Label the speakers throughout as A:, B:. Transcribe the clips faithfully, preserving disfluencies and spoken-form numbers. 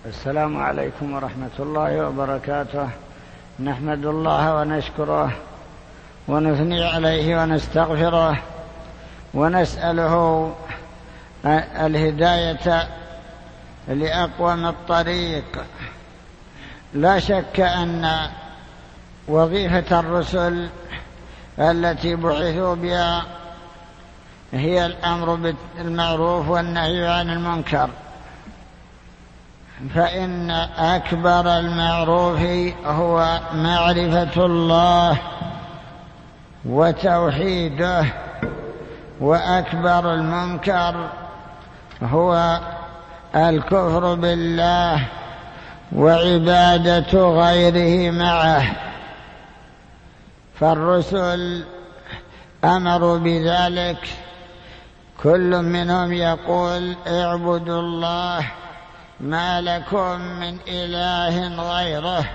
A: السلام عليكم ورحمة الله وبركاته. نحمد الله ونشكره ونثني عليه ونستغفره ونسأله الهداية لأقوم الطريق. لا شك أن وظيفة الرسل التي بعثوا بها هي الأمر بالمعروف والنهي عن المنكر، فإن أكبر المعروف هو معرفة الله وتوحيده، وأكبر المنكر هو الكفر بالله وعبادة غيره معه. فالرسل أمروا بذلك، كل منهم يقول اعبدوا الله ما لكم من إله غيره.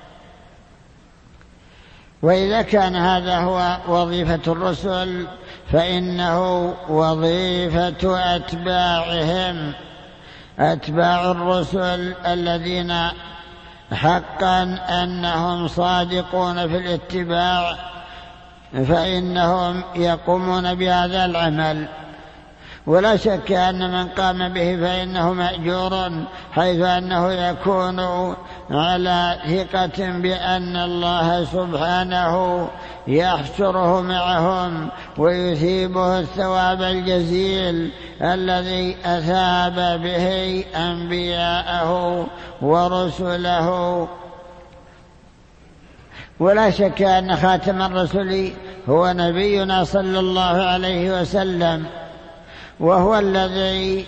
A: وإذا كان هذا هو وظيفة الرسل فإنه وظيفة أتباعهم، أتباع الرسل الذين حقا أنهم صادقون في الاتباع، فإنهم يقومون بهذا العمل. ولا شك أن من قام به فإنه مأجور، حيث أنه يكون على ثقة بأن الله سبحانه يحشره معهم ويثيبه الثواب الجزيل الذي أثاب به أنبياءه ورسله. ولا شك أن خاتم الرسل هو نبينا صلى الله عليه وسلم، وهو الذي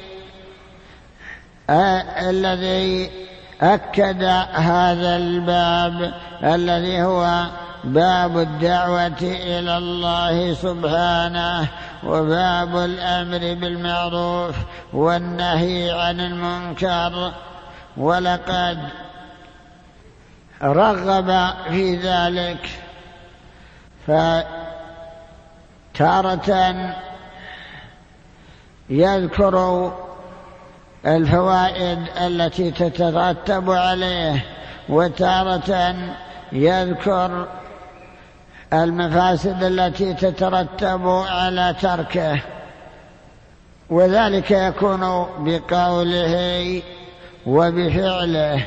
A: آه الذي أكد هذا الباب الذي هو باب الدعوة إلى الله سبحانه، وباب الأمر بالمعروف والنهي عن المنكر. ولقد رغب في ذلك، فتارة يذكر الفوائد التي تترتب عليه، وتارة يذكر المفاسد التي تترتب على تركه، وذلك يكون بقوله وبفعله.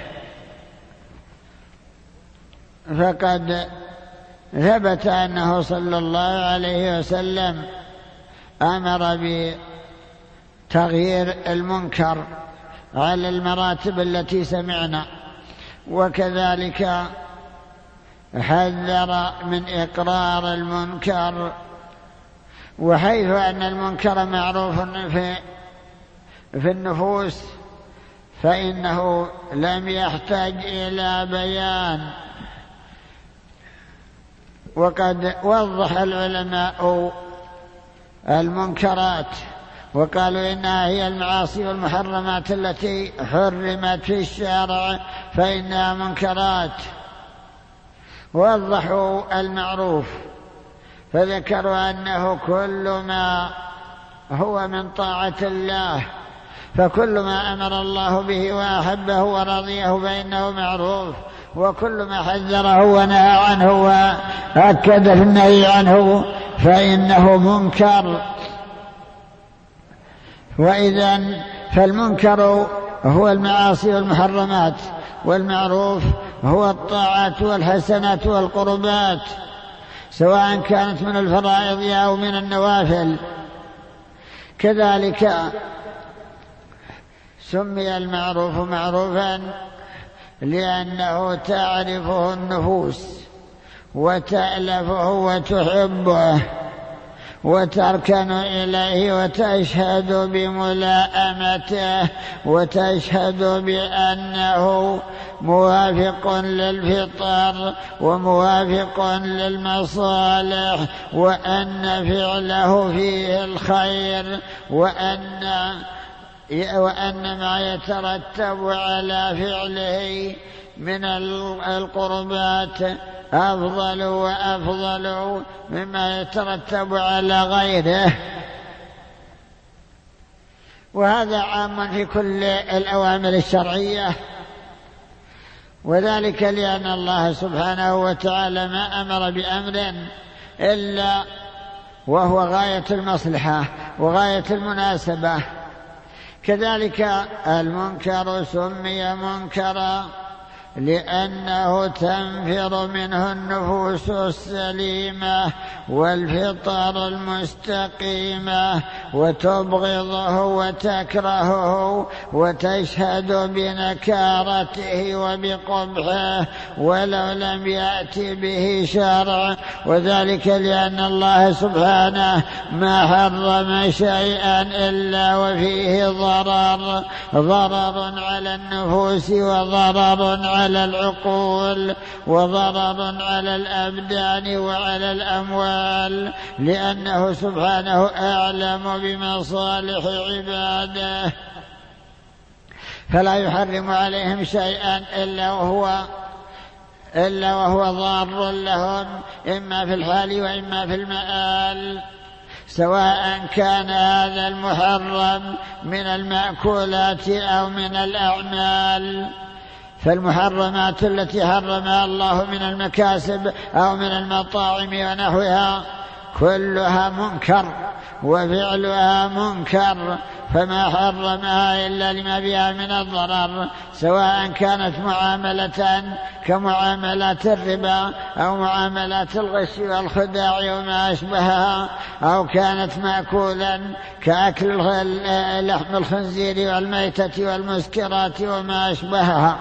A: فقد ثبت أنه صلى الله عليه وسلم أمر بتغيير المنكر على المراتب التي سمعنا، وكذلك حذر من إقرار المنكر. وحيث أن المنكر معروف في في النفوس فإنه لم يحتاج إلى بيان. وقد وضح العلماء المنكرات وقالوا إنها هي المعاصي والمحرمات التي حرمت في الشارع فإنها منكرات. ووضحوا المعروف فذكروا أنه كل ما هو من طاعة الله، فكل ما أمر الله به وأحبه ورضيه فإنه معروف، وكل ما حذره ونهى عنه وأكد في النهي عنه فإنه منكر. وإذن فالمنكر هو المعاصي والمحرمات، والمعروف هو الطاعات والحسنات والقربات، سواء كانت من الفرائض أو من النوافل. كذلك سمي المعروف معروفا لأنه تعرفه النفوس وتألفه وتحبه وتركن إليه وتشهد بملائمته وتشهد بأنه موافق للفطر وموافق للمصالح، وأن فعله فيه الخير، وأن وأن ما يترتب على فعله من القربات أفضل وأفضل مما يترتب على غيره. وهذا عام في كل الأوامر الشرعية وذلك لأن الله سبحانه وتعالى ما أمر بأمر إلا وهو غاية المصلحة وغاية المناسبة. كذلك المنكر سمي منكرا لأنه تنفر منه النفوس السليمة والفطر المستقيمة وتبغضه وتكرهه وتشهد بنكارته وبقبحه ولو لم يأتي به شرع. وذلك لأن الله سبحانه ما حرم شيئا إلا وفيه ضرر ضرر على النفوس وضرر على العقول وضرر على الأبدان وعلى الأموال، لأنه سبحانه أعلم بمصالح عباده، فلا يحرم عليهم شيئا إلا وهو إلا وهو ضار لهم إما في الحال وإما في المآل، سواء كان هذا المحرم من المأكولات أو من الأعمال. فالمحرمات التي حرمها الله من المكاسب أو من المطاعم ونحوها كلها منكر وفعلها منكر، فما حرمها إلا لما بها من الضرر، سواء كانت معاملة كمعاملات الربا أو معاملات الغش والخداع وما أشبهها، أو كانت مأكولا كأكل لحم الخنزير والميتة والمسكرات وما أشبهها.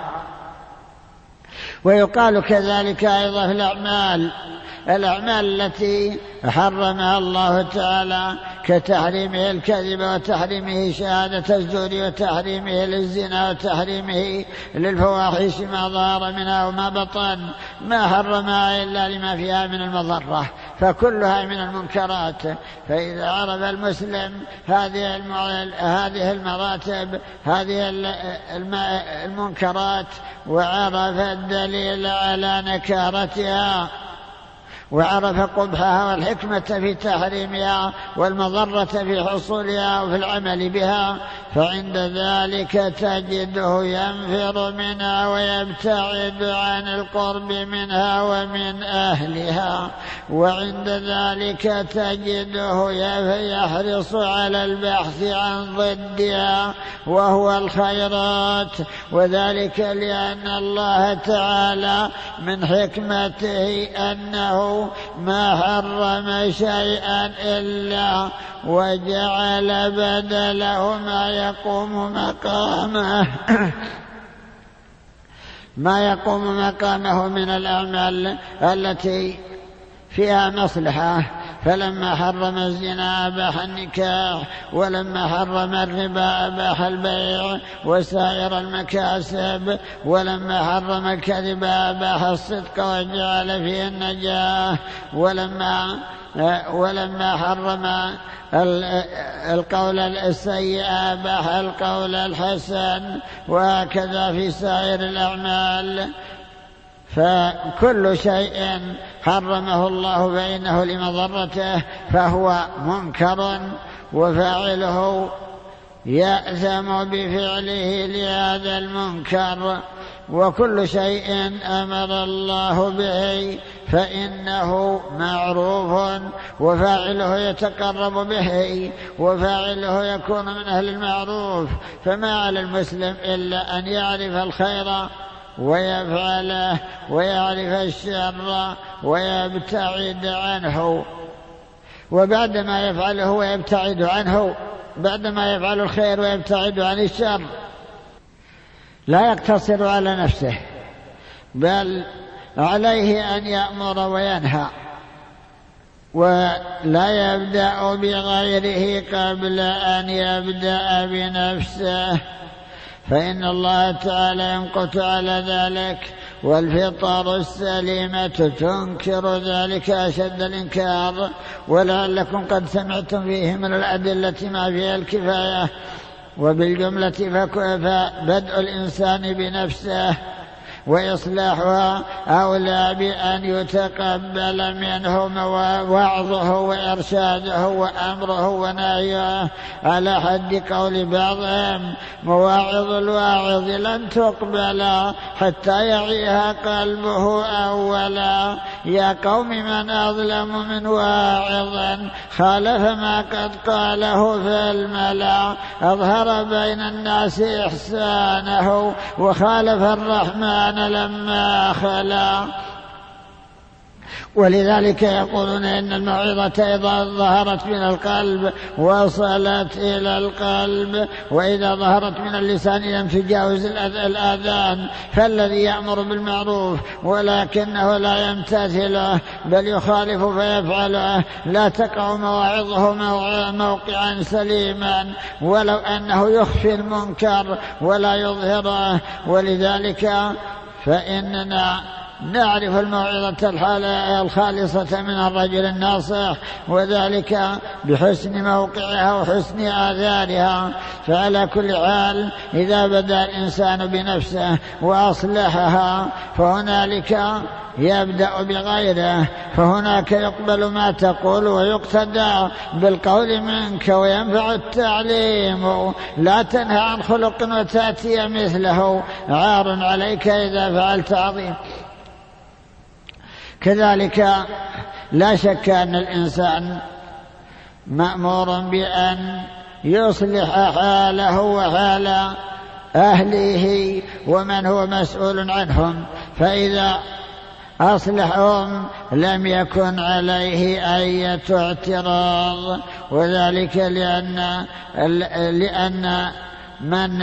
A: ويقال كذلك أيضا في الأعمال الأعمال التي حرمها الله تعالى كتحريمه الكذب وتحريمه شهادة الزور وتحريمه للزنا وتحريمه للفواحش ما ظهر منها وما بطن، ما حرمها إلا لما فيها من المضرة، فكلها من المنكرات. فإذا عرف المسلم هذه هذه المراتب هذه المنكرات وعرف الدليل على نكارتها وعرف قبحها والحكمة في تحريمها والمضرة في حصولها وفي العمل بها، فعند ذلك تجده ينفر منها ويبتعد عن القرب منها ومن أهلها، وعند ذلك تجده يحرص على البحث عن ضدها وهو الخيرات. وذلك لأن الله تعالى من حكمته أنه ما حرم شيئا إلا وجعل بدله ما يقوم مقامه ما يقوم مقامه من الأعمال التي فيها مصلحة. فلما حرم الزنا أباح النكاح، ولما حرم الربا أباح البيع وسائر المكاسب، ولما حرم الكذب أباح الصدق وجعل فيه النجاة، ولما ولما حرم القول السيء أباح القول الحسن، وهكذا في سائر الأعمال. فكل شيء حرمه الله فإنه لمضرته فهو منكر، وفاعله يأثم بفعله لهذا المنكر. وكل شيء أمر الله به فإنه معروف وفاعله يتقرب به وفاعله يكون من أهل المعروف. فما على المسلم إلا أن يعرف الخير ويفعله ويعرف الشر ويبتعد عنه، وبعدما يفعله ويبتعد عنه بعدما يفعل الخير ويبتعد عن الشر لا يقتصر على نفسه، بل عليه أن يأمر وينهى، ولا يبدأ بغيره قبل أن يبدأ بنفسه، فإن الله تعالى يمقت على ذلك، والفطر السليمة تنكر ذلك أشد الإنكار. ولعلكم قد سمعتم فيه من الأدلة ما فيها الكفاية. وبالجملة فبدء الإنسان بنفسه وإصلاحها أولى بأن يتقبل منه وعظه وإرشاده وأمره ونهيه، على حد قول بعضهم: مواعظ الواعظ لن تقبل حتى يعيها قلبه أولا. يا قوم من أظلم من واعظ خالف ما قد قاله في الملأ، أظهر بين الناس إحسانه وخالف الرحمن لما خلا. ولذلك يقولون إن الموعظة إذا ظهرت من القلب وصلت إلى القلب، وإذا ظهرت من اللسان لم تجاوز الآذان. فالذي يأمر بالمعروف ولكنه لا يمتثله بل يخالف فيفعله لا تقع مواعظه موقعا سليما، ولو أنه يخفي المنكر ولا يظهره. ولذلك فإننا نعرف الموعظة الخالصة من الرجل الناصح، وذلك بحسن موقعها وحسن آثارها. فعلى كل حال إذا بدأ الإنسان بنفسه وأصلحها فهنالك يبدأ بغيره، فهناك يقبل ما تقول ويقتدى بالقول منك وينفع التعليم. لا تنهى عن خلق وتأتي مثله، عار عليك إذا فعلت عظيم. كذلك لا شك أن الإنسان مأمور بأن يصلح حاله وحال أهله ومن هو مسؤول عنهم، فإذا أصلحهم لم يكن عليه أي اعتراض. وذلك لأن لأن من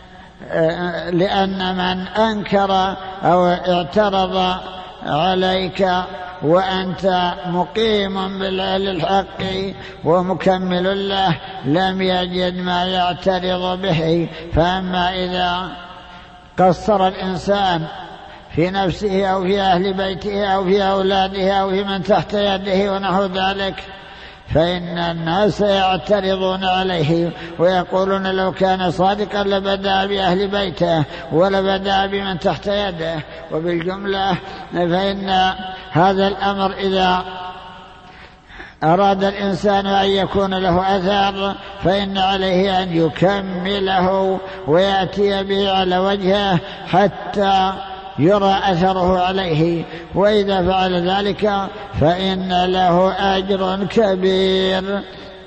A: لأن من أنكر أو اعترض عليك وأنت مقيم بالحق ومكمل له لم يجد ما يعترض به. فأما إذا قصر الإنسان في نفسه أو في أهل بيته أو في أولاده أو في من تحت يده ونحو ذلك فإن الناس يعترضون عليه ويقولون لو كان صادقا لبدأ بأهل بيته ولبدأ بمن تحت يده. وبالجملة فإن هذا الأمر إذا أراد الإنسان أن يكون له أثر فإن عليه أن يكمله ويأتي به على وجهه حتى يرى أثره عليه، وإذا فعل ذلك فإن له أجر كبير،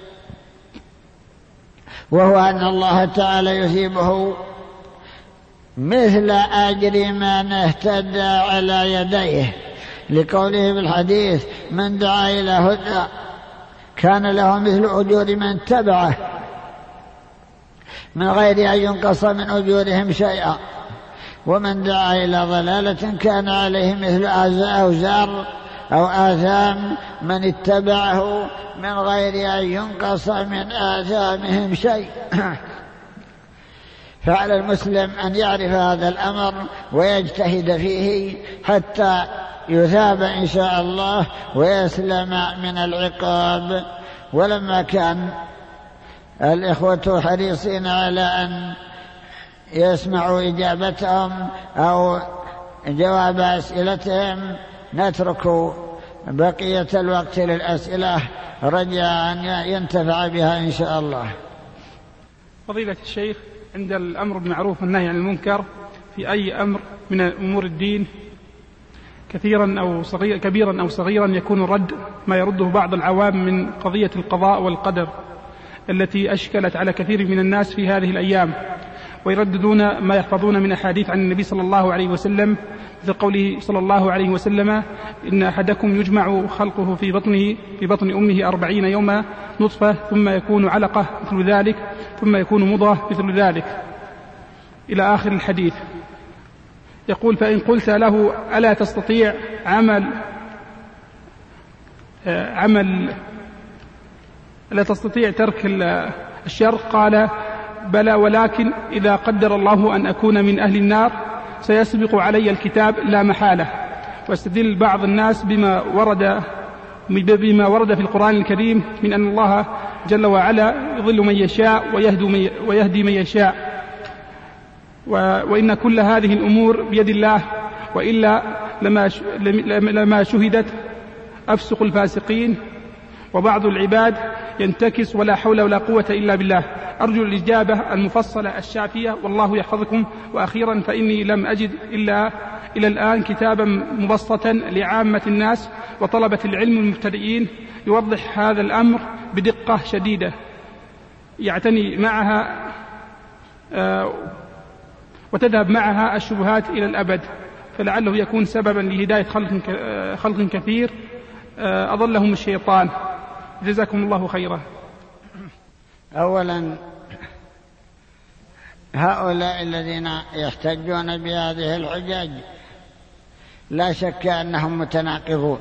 A: وهو أن الله تعالى يثيبه مثل أجر من اهتدى على يديه، لقوله في الحديث من دعا إلى هدى كان له مثل أجور من تبعه من غير أن ينقص من أجورهم شيئا، ومن دعا إلى ضلالة كان عليه مثل أوزار أو آثام من اتبعه من غير أن ينقص من آثامهم شيء. فعلى المسلم أن يعرف هذا الأمر ويجتهد فيه حتى يثاب إن شاء الله ويسلم من العقاب. ولما كان الإخوة حريصين على أن يسمعوا إجابتهم أو جواب أسئلتهم نترك بقية الوقت للأسئلة رجاء أن ينتفع بها إن شاء الله.
B: فضيلة الشيخ، عند الأمر بالمعروف والنهي عن المنكر في أي أمر من أمور الدين كثيرا أو صغير كبيرا أو صغيرا يكون الرد ما يرده بعض العوام من قضية القضاء والقدر التي أشكلت على كثير من الناس في هذه الأيام، ويرددون ما يحفظون من أحاديث عن النبي صلى الله عليه وسلم مثل قوله صلى الله عليه وسلم إن أحدكم يجمع خلقه في بطنه في بطن أمه أربعين يوما نطفة ثم يكون علقة مثل ذلك ثم يكون مضغة مثل ذلك إلى آخر الحديث. يقول فإن قلت له ألا تستطيع عمل عمل ألا تستطيع ترك الشر؟ قال بلى، ولكن إذا قدر الله أن أكون من أهل النار سيسبق علي الكتاب لا محالة. واستدل بعض الناس بما ورد بما ورد في القرآن الكريم من أن الله جل وعلا يضل من يشاء ويهدي من يشاء، وإن كل هذه الأمور بيد الله، وإلا لما شهدت أفسق الفاسقين. وبعض العباد ينتكس ولا حول ولا قوة إلا بالله. أرجو الإجابة المفصلة الشافية والله يحفظكم. وأخيرا فإني لم أجد إلا إلى الآن كتابا مبسطا لعامة الناس وطلبة العلم المبتدئين يوضح هذا الأمر بدقة شديدة يعتني معها آه وتذهب معها الشبهات إلى الأبد، فلعله يكون سببا لهداية خلق, خلق كثير آه أضلهم الشيطان. جزاكم الله خيرا.
A: أولا هؤلاء الذين يحتجون بهذه الحجج لا شك أنهم متناقضون،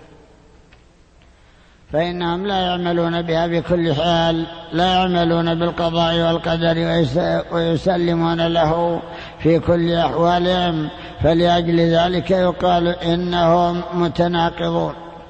A: فإنهم لا يعملون بها بكل حال، لا يعملون بالقضاء والقدر ويسلمون له في كل أحوالهم، فلأجل ذلك يقال إنهم متناقضون.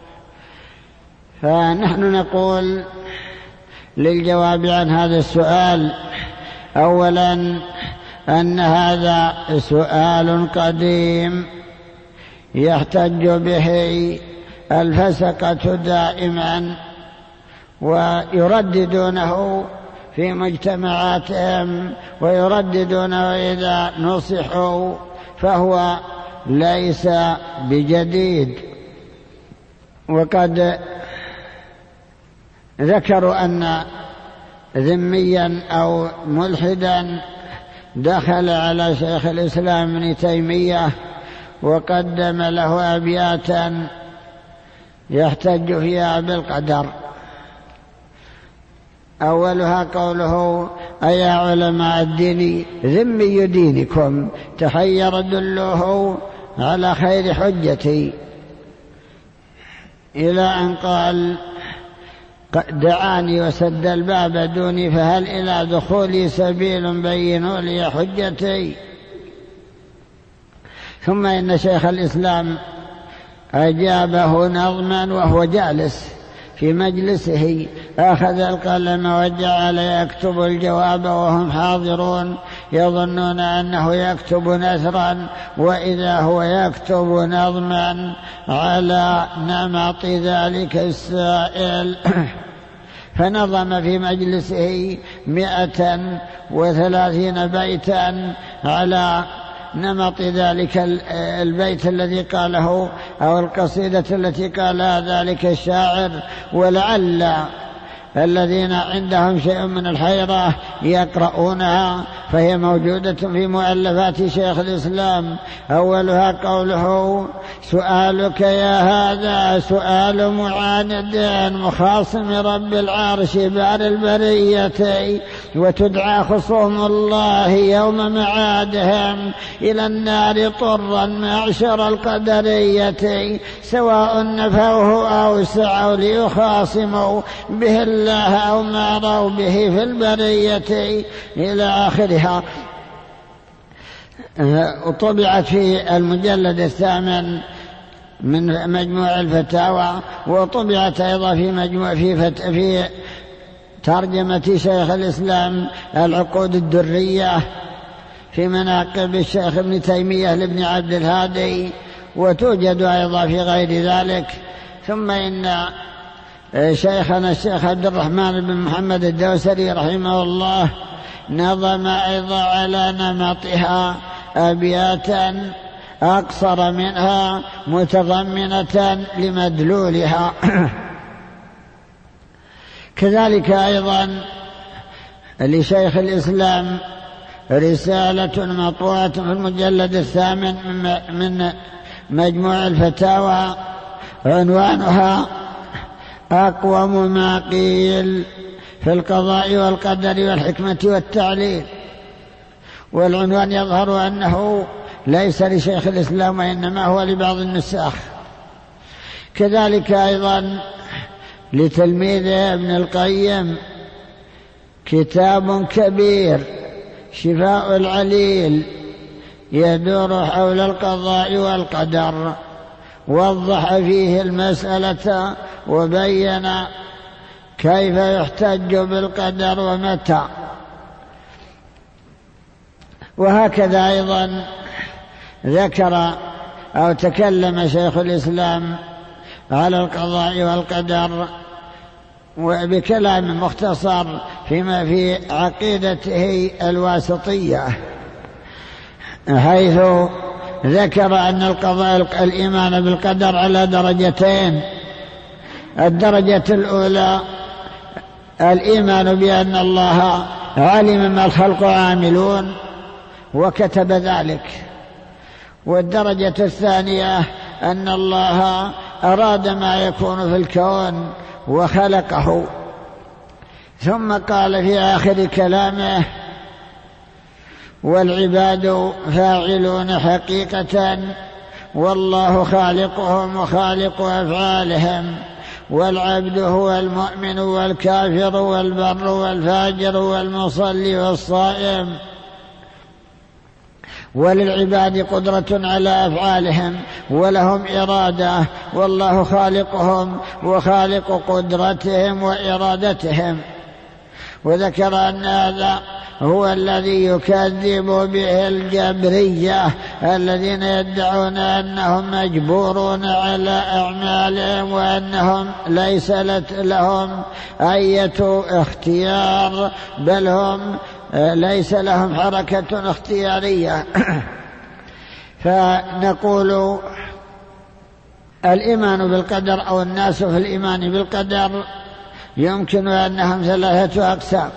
A: فنحن نقول للجواب عن هذا السؤال أولا أن هذا سؤال قديم يحتج به الفسقة دائما ويرددونه في مجتمعاتهم ويرددونه إذا نصحوا، فهو ليس بجديد. وقد ذكروا أن ذميا أو ملحدا دخل على شيخ الإسلام ابن تيمية وقدم له أبياتا يحتج فيها بالقدر. أولها قوله: أيا علماء الدين ذمي دينكم تحير دلوه على خير حجتي، إلى أن قال: دعاني وسد الباب دوني فهل إلى دخولي سبيل بينوا لي حجتي. ثم إن شيخ الإسلام أجابه نظما وهو جالس في مجلسه، أخذ القلم وجعل يكتب الجواب وهم حاضرون يظنون أنه يكتب نثرا، وإذا هو يكتب نظما على نمط ذلك السائل. فنظم في مجلسه مئة وثلاثين بيتا على نمط ذلك البيت الذي قاله أو القصيدة التي قالها ذلك الشاعر. ولعل الذين عندهم شيء من الحيرة يقرؤونها، فهي موجودة في مؤلفات شيخ الإسلام. أولها قوله: سؤالك يا هذا سؤال معاند مخاصم رب العرش بار البرية، وتدعى خصوم الله يوم معادهم إلى النار طرا معشر القدرية، سواء نفوه أو سعوا ليخاصموا به الله أو ما روا به في البرية، إلى آخرها. وطبعت في المجلد الثامن من مجموع الفتاوى، وطبعت أيضا في مجموع في, فت... في ترجمة شيخ الإسلام العقود الدرية في مناقب الشيخ ابن تيمية لابن عبد الهادي، وتوجد أيضا في غير ذلك. ثم إن شيخنا الشيخ عبد الرحمن بن محمد الدوسري رحمه الله نظم أيضا على نمطها أبياتا أقصر منها متضمنة لمدلولها. كذلك أيضا لشيخ الإسلام رسالة مطبوعة في المجلد الثامن من مجموع الفتاوى عنوانها أقوم ما قيل في القضاء والقدر والحكمة والتعليل. والعنوان يظهر أنه ليس لشيخ الإسلام وإنما هو لبعض النساخ. كذلك أيضا لتلميذه ابن القيم كتاب كبير شفاء العليل يدور حول القضاء والقدر، وضح فيه المسألة وبين كيف يحتج بالقدر ومتى. وهكذا أيضا ذكر أو تكلم شيخ الإسلام على القضاء والقدر وبكلام مختصر فيما في عقيدته الواسطية، حيث ذكر أن القضاء الإيمان بالقدر على درجتين. الدرجة الأولى الإيمان بأن الله علم ما الخلق عاملون وكتب ذلك، والدرجة الثانية أن الله أراد ما يكون في الكون وخلقه. ثم قال في آخر كلامه: والعباد فاعلون حقيقة والله خالقهم وخالق أفعالهم، والعبد هو المؤمن والكافر والبر والفاجر والمصلي والصائم، وللعباد قدرة على أفعالهم ولهم إرادة، والله خالقهم وخالق قدرتهم وإرادتهم. وذكر أن هذا هو الذي يكذب به الجبرية الذين يدعون أنهم مجبورون على أعمالهم وأنهم ليس لهم أية اختيار، بل هم ليس لهم حركة اختيارية. فنقول الإيمان بالقدر أو الناس في الإيمان بالقدر يمكن أنهم ثلاثة أقسام.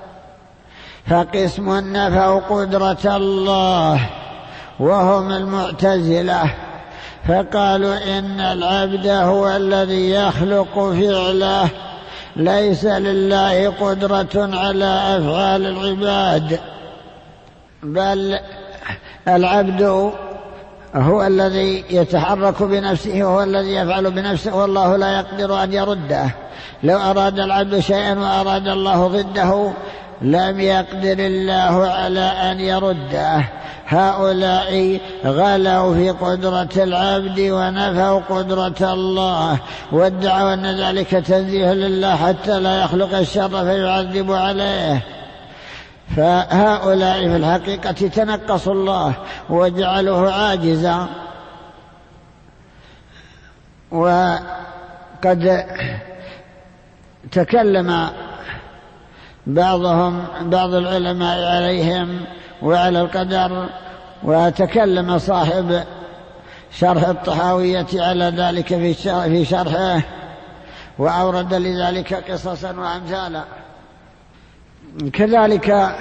A: فقسم نفوا قدرة الله وهم المعتزلة، فقالوا إن العبد هو الذي يخلق فعله، ليس لله قدرة على أفعال العباد، بل العبد هو الذي يتحرك بنفسه وهو الذي يفعل بنفسه، والله لا يقدر أن يرده. لو أراد العبد شيئا وأراد الله ضده لم يقدر الله على أن يرده. هؤلاء غلوا في قدرة العبد ونفوا قدرة الله، وادعوا أن ذلك تنزيه لله حتى لا يخلق الشر فيعذب عليه. فهؤلاء في الحقيقة تنقصوا الله وجعلوه عاجزا. وقد تكلم بعضهم بعض العلماء عليهم وعلى القدر، وتكلم صاحب شرح الطحاوية على ذلك في شرحه، وأورد لذلك قصصا وأمثالا. كذلك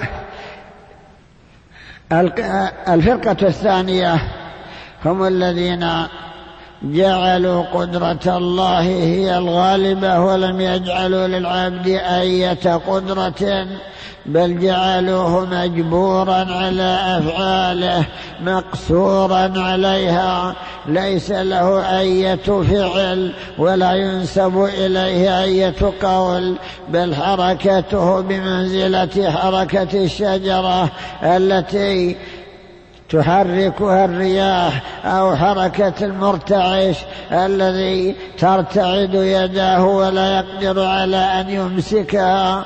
A: الفرقة الثانية هم الذين جعلوا قدرة الله هي الغالبة ولم يجعلوا للعبد أية قدرة، بل جعلوه مجبورا على أفعاله مقصورا عليها، ليس له أية فعل ولا ينسب إليه أية قول، بل حركته بمنزلة حركة الشجرة التي تحركها الرياح، أو حركة المرتعش الذي ترتعد يداه ولا يقدر على أن يمسكها،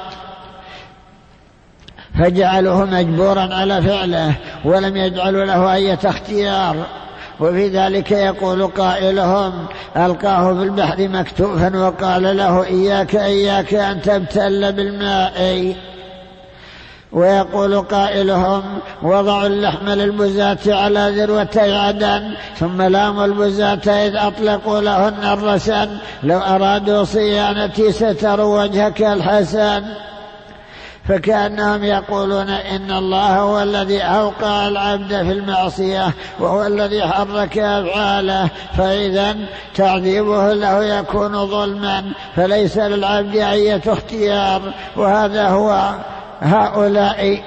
A: فجعلوه مجبورا على فعله ولم يجعلوا له أي اختيار. وفي ذلك يقول قائلهم: ألقاه في البحر مكتوفا وقال له إياك إياك أن تبتل بالماء. ويقول قائلهم: وضعوا اللحم للبزاة على ذروتي عدن ثم لاموا البزاة إذ أطلقوا لهن الرسن، لو أرادوا صيانتي ستروا وجهك الحسن. فكأنهم يقولون إن الله هو الذي أوقع العبد في المعصية وهو الذي حرك أفعاله، فإذا تعذيبه له يكون ظلما، فليس للعبد أية اختيار. وهذا هو هؤلاء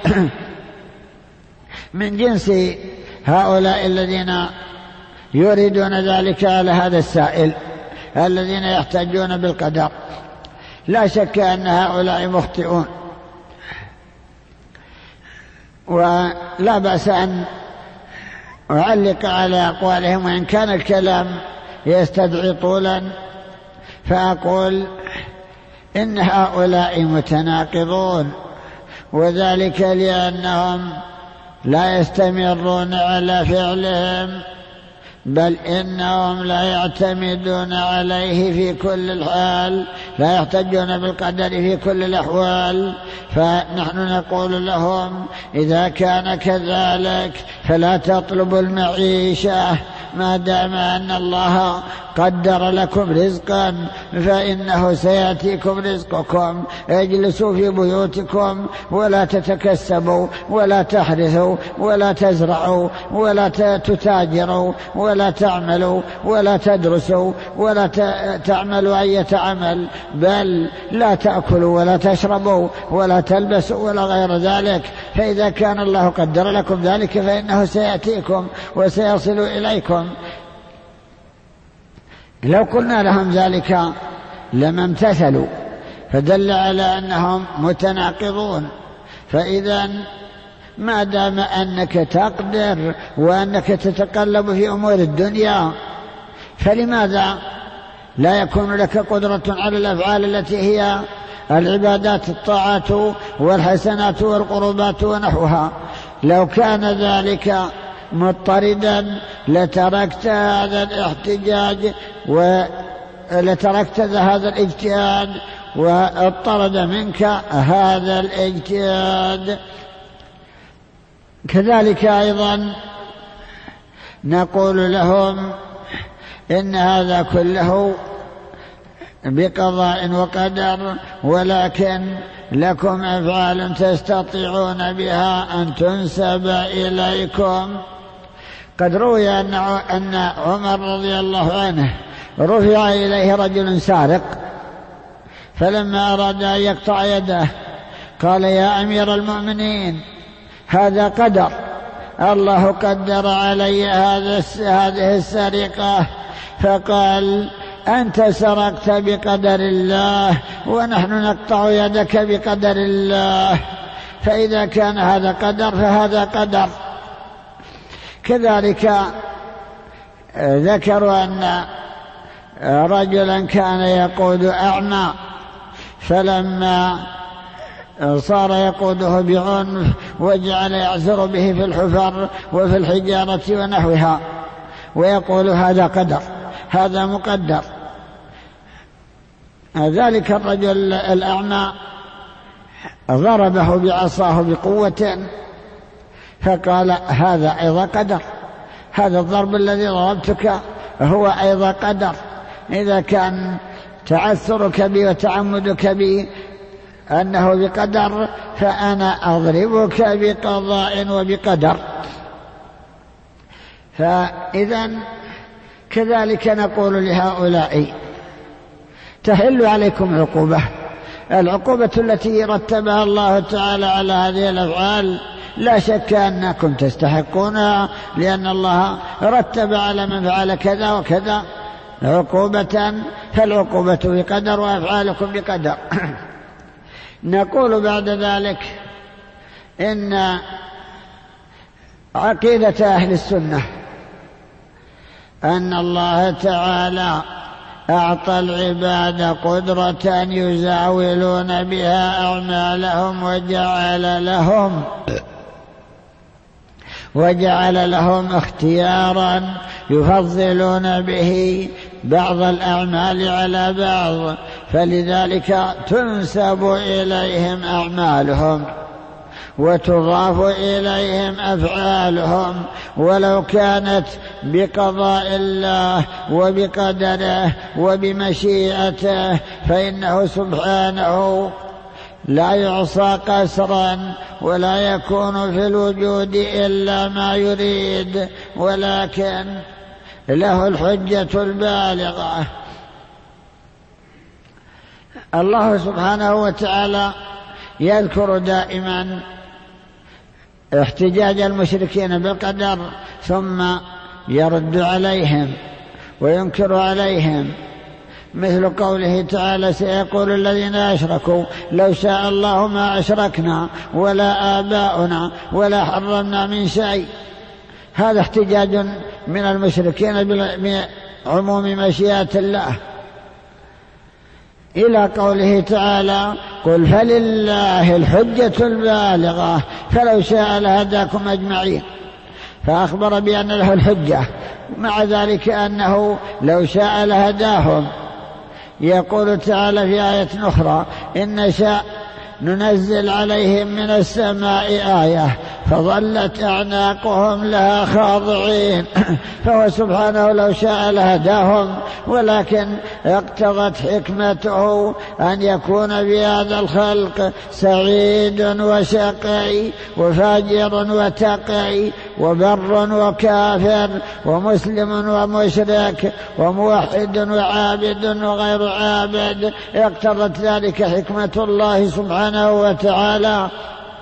A: من جنس هؤلاء الذين يريدون ذلك على هذا السائل الذين يحتجون بالقدر. لا شك أن هؤلاء مخطئون، ولا بأس أن أعلق على أقوالهم، وإن كان الكلام يستدعي طولا فأقول إن هؤلاء متناقضون، وذلك لأنهم لا يستمرون على فعلهم، بل إنهم لا يعتمدون عليه في كل الحال، لا يحتجون بالقدر في كل الأحوال. فنحن نقول لهم إذا كان كذلك فلا تطلبوا المعيشة ما دام أن الله قدر لكم رزقا فإنه سيأتيكم رزقكم. اجلسوا في بيوتكم ولا تتكسبوا ولا تحرثوا ولا تزرعوا ولا تتاجروا ولا تعملوا ولا تدرسوا ولا تعملوا أي عمل، بل لا تأكلوا ولا تشربوا ولا تلبسوا ولا غير ذلك. فإذا كان الله قدر لكم ذلك فإنه سيأتيكم وسيصل إليكم. لو قلنا لهم ذلك لما امتثلوا، فدل على أنهم متناقضون. فإذا ما دام أنك تقدر وأنك تتقلب في أمور الدنيا فلماذا لا يكون لك قدرة على الأفعال التي هي العبادات الطاعات والحسنات والقربات ونحوها؟ لو كان ذلك مضطردا لتركت هذا الاحتجاج ولتركت هذا الاجتهاد واضطرد منك هذا الاجتهاد. كذلك أيضا نقول لهم إن هذا كله بقضاء وقدر، ولكن لكم أفعال تستطيعون بها أن تنسب إليكم. قد روي أن عمر رضي الله عنه رفع إليه رجل سارق، فلما أراد أن يقطع يده قال يا أمير المؤمنين هذا قدر، الله قدر علي هذه السرقة. فقال أنت سرقت بقدر الله ونحن نقطع يدك بقدر الله، فإذا كان هذا قدر فهذا قدر. كذلك ذكروا أن رجلا كان يقود أعمى، فلما صار يقوده بعنف وجعل يعثر به في الحفر وفي الحجارة ونحوها، ويقول هذا قدر، هذا مقدر. ذلك الرجل الأعمى ضربه بعصاه بقوة، فقال هذا أيضا قدر، هذا الضرب الذي ضربتك هو أيضا قدر. إذا كان تعثرك بي وتعمدك بي أنه بقدر فأنا أضربك بقضاء وبقدر. فإذا كذلك نقول لهؤلاء تحل عليكم عقوبة، العقوبة التي رتبها الله تعالى على هذه الأفعال لا شك أنكم تستحقونها، لأن الله رتب على من فعل كذا وكذا عقوبة، فالعقوبة بقدر وأفعالكم بقدر. نقول بعد ذلك إن عقيدة أهل السنة أن الله تعالى أعطى العباد قدرة يزاولون بها أعمالهم وجعل لهم وجعل لهم اختيارا يفضلون به بعض الأعمال على بعض، فلذلك تنسب إليهم أعمالهم وتضاف إليهم أفعالهم، ولو كانت بقضاء الله وبقدره وبمشيئته فإنه سبحانه لا يعصى قسرا ولا يكون في الوجود إلا ما يريد، ولكن له الحجة البالغة. الله سبحانه وتعالى يذكر دائما احتجاج المشركين بالقدر ثم يرد عليهم وينكر عليهم، مثل قوله تعالى سيقول الذين أشركوا لو شاء الله ما أشركنا ولا آباؤنا ولا حرمنا من شيء. هذا احتجاج من المشركين بعموم مشيئة الله، إلى قوله تعالى قل فلله الحجة البالغة فلو شاء لهداكم أجمعين. فأخبر بأن له الحجة، مع ذلك أنه لو شاء لهداهم. يقول تعالى في آية أخرى: إن شاء ننزل عليهم من السماء آية فظلت أعناقهم لها خاضعين. فهو سبحانه لو شاء لهداهم، ولكن اقتضت حكمته أن يكون في هذا الخلق سعيد وشقي وفاجر وتقي وبر وكافر ومسلم ومشرك وموحد وعابد وغير عابد. اقتضت ذلك حكمة الله سبحانه وتعالى،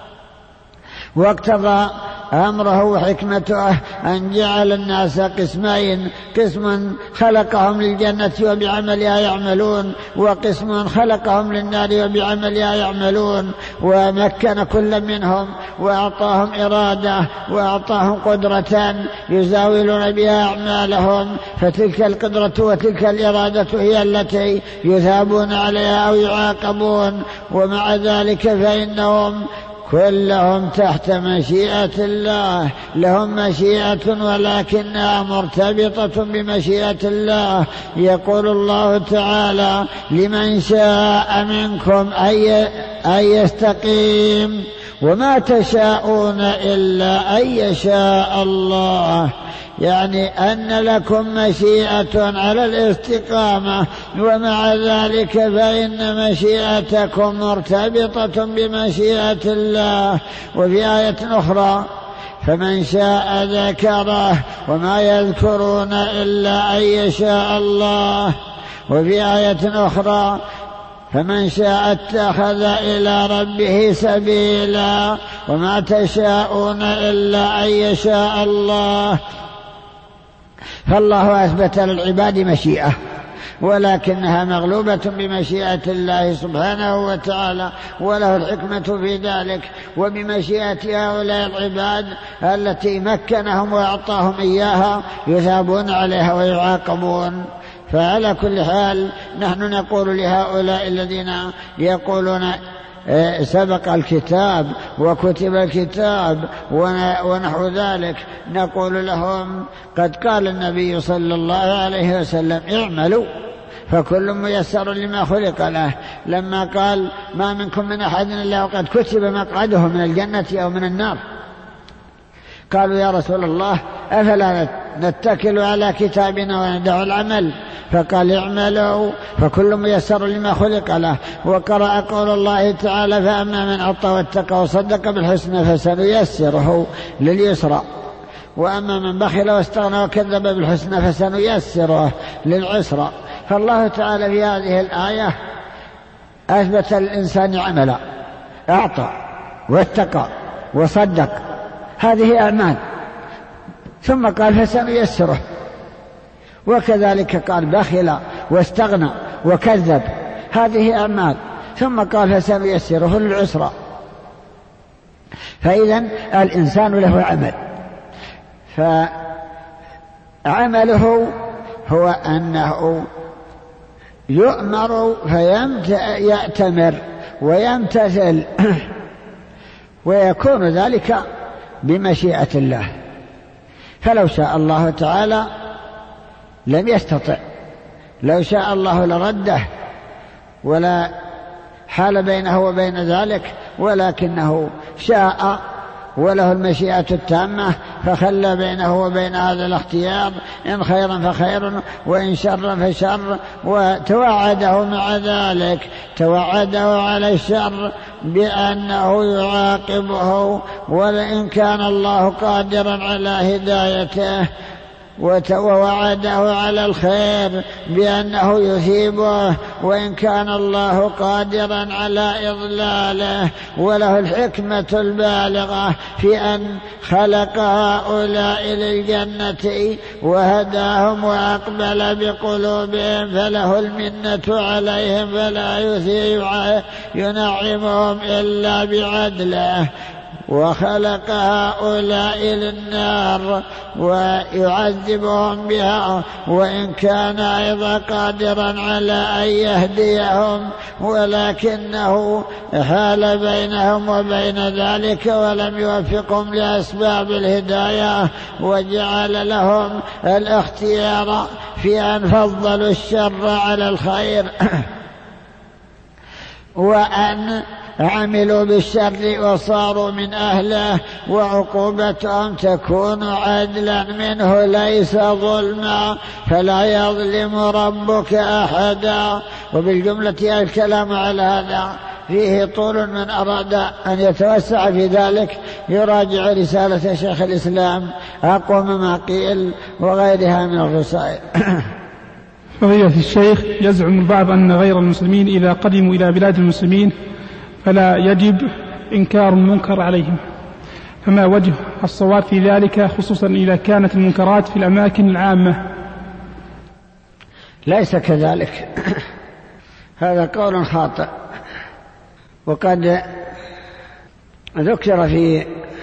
A: واقتضى أمره وحكمته أن جعل الناس قسمين: قسم خلقهم للجنة وبعملها يعملون، وقسم خلقهم للنار وبعملها يعملون، ومكن كل منهم وأعطاهم إرادة وأعطاهم قدرة يزاولون بها أعمالهم، فتلك القدرة وتلك الإرادة هي التي يثابون عليها أو يعاقبون. ومع ذلك فإنهم كلهم تحت مشيئة الله، لهم مشيئة ولكنها مرتبطة بمشيئة الله. يقول الله تعالى: لمن شاء منكم أن يستقيم وما تشاءون إلا أن يشاء الله، يعني أن لكم مشيئة على الاستقامة، ومع ذلك فإن مشيئتكم مرتبطة بمشيئة الله. وفي آية أخرى: فمن شاء ذكره وما يذكرون إلا أن يشاء الله. وفي آية أخرى: فمن شاء اتخذ إلى ربه سبيلا وما تشاءون إلا أن يشاء الله. فالله أثبت للعباد مشيئة، ولكنها مغلوبة بمشيئة الله سبحانه وتعالى، وله الحكمة في ذلك، وبمشيئة هؤلاء العباد التي مكنهم وأعطاهم إياها يثابون عليها ويعاقبون. فعلى كل حال نحن نقول لهؤلاء الذين يقولون سبق الكتاب وكتب الكتاب ونحو ذلك، نقول لهم: قد قال النبي صلى الله عليه وسلم: اعملوا فكل ميسر لما خلق له، لما قال: ما منكم من أحد إلا وقد كتب مقعده من الجنة أو من النار. قالوا: يا رسول الله أفلا نتكل على كتابنا وندع العمل؟ فقال: اعملوا فكل ميسر لما خلق له. وقرأ قول الله تعالى: فأما من أعطى واتقى وصدق بالحسنى فسنيسره لليسرى، وأما من بخل واستغنى وكذب بالحسنى فسنيسره للعسرى. فالله تعالى في هذه الآية أثبت للإنسان عملا: أعطى واتقى وصدق، هذه أعمال، ثم قال: فسنيسره. وكذلك قال: بخل واستغنى وكذب، هذه أعمال، ثم قال: فسنيسره للعسرى. فإذن الإنسان له عمل، فعمله هو أنه يؤمر فيأتمر ويمتثل، ويكون ذلك بمشيئة الله. فلو شاء الله تعالى لم يستطع، لو شاء الله لرده ولا حال بينه وبين ذلك، ولكنه شاء وله المشيئة التامة، فخلى بينه وبين هذا الاختيار، إن خيرا فخير وإن شرا فشر، وتوعده مع ذلك، توعده على الشر بأنه يعاقبه، ولئن كان الله قادرا على هدايته، ووعده على الخير بأنه يثيبه، وإن كان الله قادرا على إضلاله. وله الحكمة البالغة في أن خلق هؤلاء للجنة وهداهم وأقبل بقلوبهم، فله المنة عليهم، فلا يثيب ينعمهم إلا بعدله. وخلق هؤلاء للنار ويعذبهم بها، وإن كان أيضا قادرا على أن يهديهم، ولكنه حال بينهم وبين ذلك ولم يوفقهم لأسباب الهداية، وجعل لهم الاختيار في أن فضلوا الشر على الخير وأن عملوا بالشر وصاروا من أهله، وعقوبتهم تكون عدلا منه ليس ظلما، فلا يظلم ربك أحدا. وبالجملة الكلام على هذا فيه طول، من أراد أن يتوسع في ذلك يراجع رسالة شيخ الإسلام أقوم ما قيل وغيرها من الرسائل.
B: فضيلة الشيخ، يزعم البعض أن غير المسلمين إذا قدموا إلى بلاد المسلمين فلا يجب إنكار المنكر عليهم، فما وجه الصواب في ذلك، خصوصا إذا كانت المنكرات في الأماكن العامة؟
A: ليس كذلك، هذا قول خاطئ، وقد ذكر في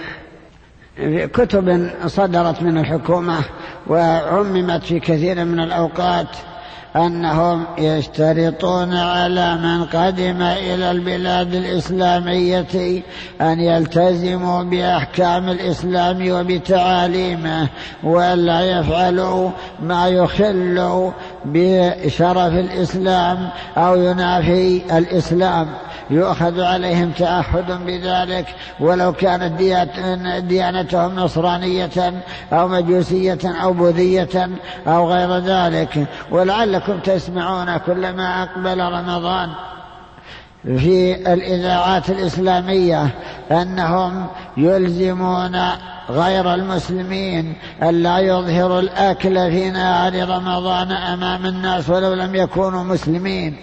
A: كتب صدرت من الحكومة وعممت في كثير من الأوقات أنهم يشترطون على من قدم إلى البلاد الإسلامية أن يلتزموا بأحكام الإسلام وبتعاليمه، وألا يفعلوا ما يخل بشرف الإسلام أو ينافي الإسلام، يؤخذ عليهم تعهد بذلك ولو كانت ديانتهم نصرانية أو مجوسية أو بوذية أو غير ذلك. ولعلكم تسمعون كلما أقبل رمضان في الإذاعات الإسلامية أنهم يلزمون غير المسلمين ألا يظهروا الأكل في نهار رمضان أمام الناس ولو لم يكونوا مسلمين.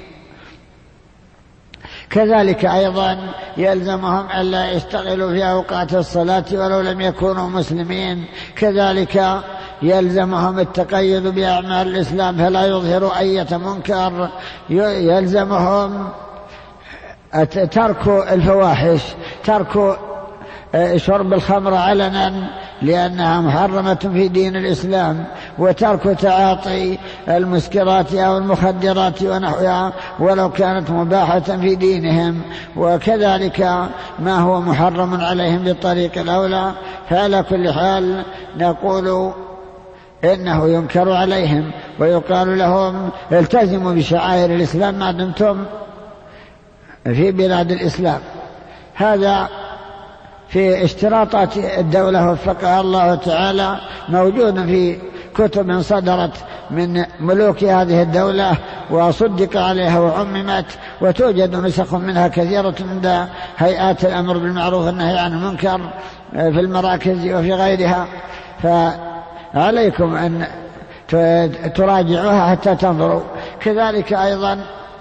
A: كذلك أيضا يلزمهم ألا يشتغلوا في أوقات الصلاة ولو لم يكونوا مسلمين. كذلك يلزمهم التقيد بأعمال الإسلام فلا يظهروا أي منكر. يلزمهم ترك الفواحش، ترك شرب الخمر علنا لأنها محرمة في دين الإسلام، وترك تعاطي المسكرات أو المخدرات ونحوها ولو كانت مباحة في دينهم، وكذلك ما هو محرم عليهم بالطريق الأولى. فعلى كل حال نقول إنه ينكر عليهم ويقال لهم التزموا بشعائر الإسلام ما دمتم في بلاد الإسلام. هذا في اشتراطات الدولة وفقها الله تعالى موجود في كتب صدرت من ملوك هذه الدولة وصدق عليها وعممت، وتوجد نسخ منها كثيرة عند هيئات الأمر بالمعروف والنهي عن المنكر في المراكز وفي غيرها، فعليكم أن تراجعوها حتى تنظروا. كذلك أيضا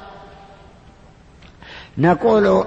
A: نقول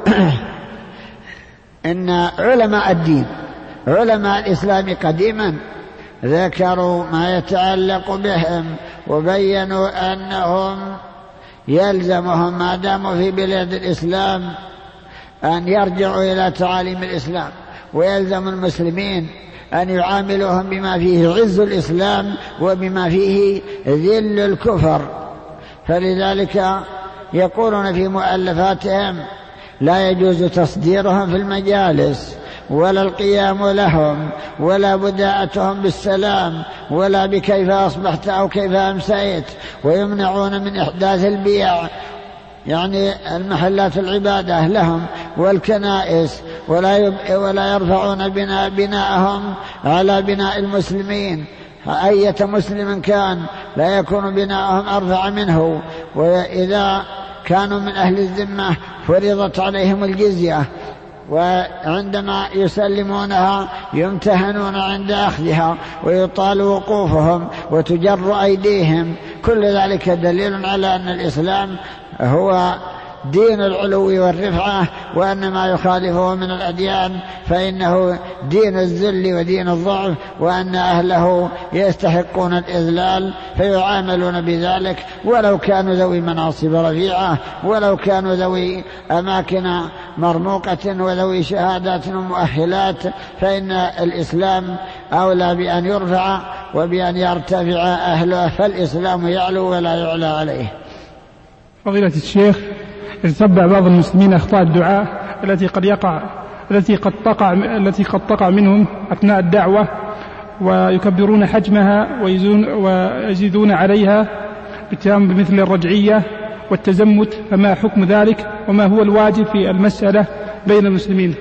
A: إن علماء الدين علماء الإسلام قديما ذكروا ما يتعلق بهم وبينوا أنهم يلزمهم ما داموا في بلاد الإسلام أن يرجعوا إلى تعاليم الإسلام، ويلزم المسلمين أن يعاملوهم بما فيه عز الإسلام وبما فيه ذل الكفر. فلذلك يقولون في مؤلفاتهم لا يجوز تصديرهم في المجالس ولا القيام لهم ولا بداءتهم بالسلام ولا بكيف أصبحت أو كيف أمسيت، ويمنعون من إحداث البيع يعني المحلات العبادة لهم والكنائس، ولا, يب... ولا يرفعون بناء بناءهم على بناء المسلمين، أية مسلم كان لا يكون بناءهم أرفع منه. وإذا كانوا من أهل الذمة فرضت عليهم الجزية، وعندما يسلمونها يمتهنون عند أخذها ويطال وقوفهم وتجر أيديهم. كل ذلك دليل على أن الإسلام هو دين العلو والرفعة، وأن ما يخالفه من الأديان فإنه دين الذل ودين الضعف، وأن أهله يستحقون الإذلال فيعاملون بذلك ولو كانوا ذوي مناصب رفيعة ولو كانوا ذوي أماكن مرموقة وذوي شهادات ومؤهلات، فإن الإسلام أولى بأن يرفع وبأن يرتفع أهله، فالإسلام يعلو ولا يعلى عليه.
B: فضيلة الشيخ، يتتبع بعض المسلمين أخطاء الدعاء التي قد يقع التي قد تقع التي قد تقع منهم أثناء الدعوة، ويكبرون حجمها ويزيدون عليها باتهام بمثل الرجعية والتزمت، فما حكم ذلك وما هو الواجب في المسألة بين المسلمين؟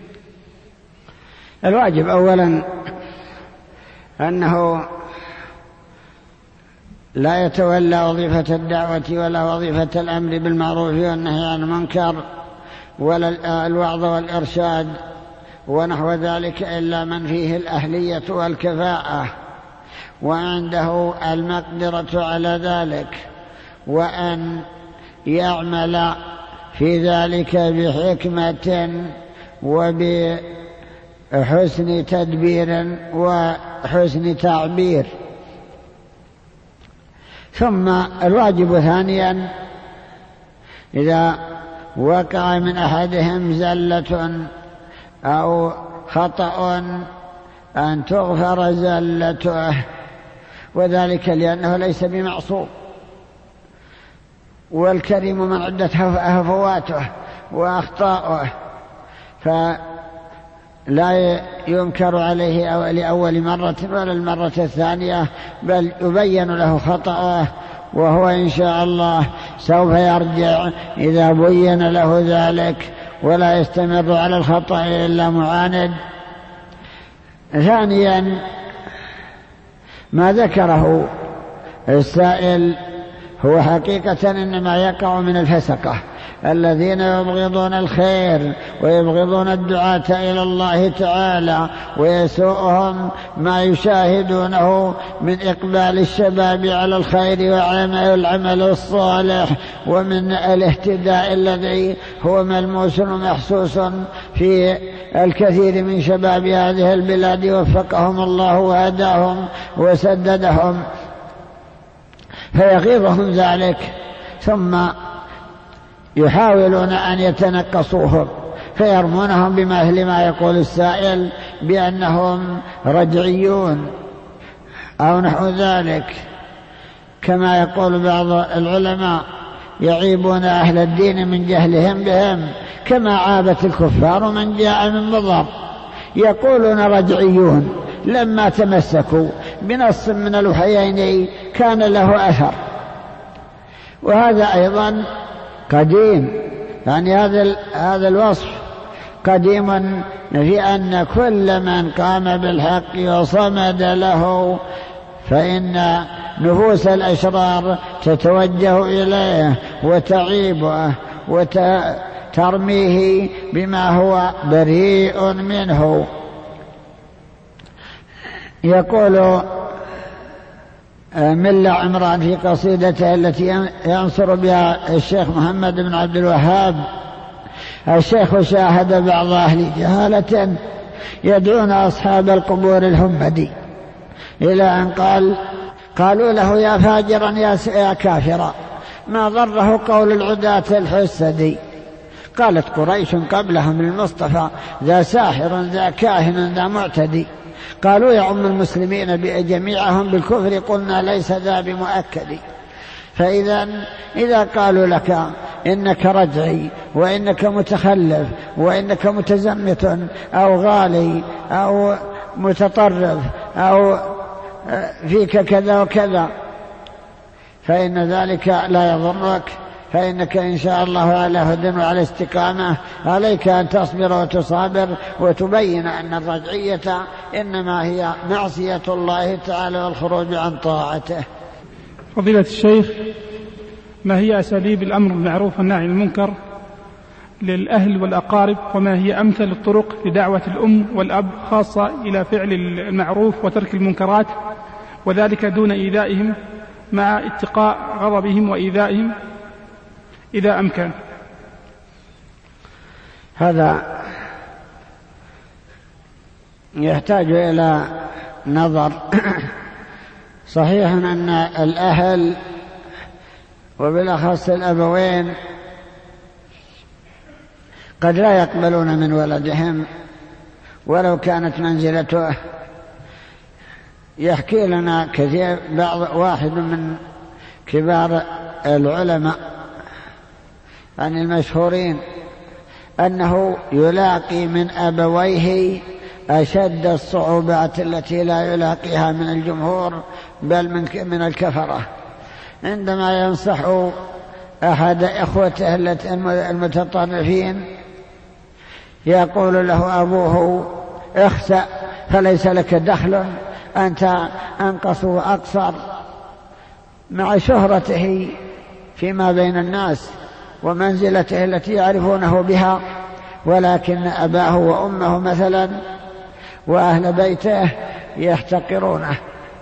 A: الواجب أولا أنه لا يتولى وظيفة الدعوة ولا وظيفة الأمر بالمعروف والنهي عن المنكر ولا الوعظ والإرشاد ونحو ذلك إلا من فيه الأهلية والكفاءة وعنده المقدرة على ذلك، وأن يعمل في ذلك بحكمة وبحسن تدبير وحسن تعبير. ثم الواجب ثانيا إذا وقع من أحدهم زلة أو خطأ أن تغفر زلته، وذلك لأنه ليس بمعصوم، والكريم من عدت هفواته وأخطاؤه، فلا ينكر عليه أو لأول مرة ولا المرة الثانية، بل يبين له خطأه، وهو إن شاء الله سوف يرجع إذا بين له ذلك، ولا يستمر على الخطأ إلا معاند. ثانيا ما ذكره السائل هو حقيقة إنما يقع من الفسقة الذين يبغضون الخير ويبغضون الدعاة إلى الله تعالى، ويسوءهم ما يشاهدونه من إقبال الشباب على الخير والعمل الصالح، ومن الاهتداء الذي هو ملموس ومحسوس في الكثير من شباب هذه البلاد، وفقهم الله وهداهم وسددهم، فيغيظهم ذلك، ثم يحاولون أن يتنقصوهم فيرمونهم بمثل ما يقول السائل بأنهم رجعيون أو نحو ذلك، كما يقول بعض العلماء يعيبون أهل الدين من جهلهم بهم، كما عابت الكفار من جاء من مضر. يقولون رجعيون لما تمسكوا بنص من الوحيين كان له أثر، وهذا أيضا قديم، يعني هذا هذا الوصف قديم في أن كل من قام بالحق وصمد له فإن نفوس الأشرار تتوجه إليه وتعيبه وترميه بما هو بريء منه. يقول ملا عمران في قصيدته التي ينصر بها الشيخ محمد بن عبد الوهاب: الشيخ شاهد بعض أهل جهالة يدعون أصحاب القبور الهمدي، إلى أن قال قالوا له: يا فاجرا يا كافرا، ما ضره قول العداة الحسدي. قالت قريش قبلهم للمصطفى: ذا ساحر ذا كاهن ذا معتدي. قالوا: يعم المسلمين جميعهم بالكفر، قلنا ليس ذا بمؤكد. فإذا إذا قالوا لك إنك رجعي وإنك متخلف وإنك متزمت أو غالي أو متطرف أو فيك كذا وكذا، فإن ذلك لا يضرك، فإنك إن شاء الله على هدى وعلى استقامة. عليك أن تصبر وتصابر وتبين أن الرجعية إنما هي معصية الله تعالى والخروج عن طاعته.
B: فضيلة الشيخ، ما هي أساليب الأمر بالمعروف والنهي عن المنكر للأهل والأقارب، وما هي أمثل الطرق لدعوة الأم والأب خاصة إلى فعل المعروف وترك المنكرات، وذلك دون إيذائهم مع اتقاء غضبهم وإيذائهم إذا أمكن؟
A: هذا يحتاج إلى نظر. صحيح أن الأهل وبالأخص الأبوين قد لا يقبلون من ولدهم ولو كانت منزلته. يحكي لنا كثير بعض واحد من كبار العلماء عن المشهورين أنه يلاقي من أبويه أشد الصعوبات التي لا يلاقيها من الجمهور بل من الكفرة. عندما ينصح أحد إخوته المتطرفين يقول له أبوه: اخسأ فليس لك دخل، أنت أنقص وأقصر، مع شهرته فيما بين الناس ومنزلته التي يعرفونه بها، ولكن أباه وأمه مثلا وأهل بيته يحتقرونه.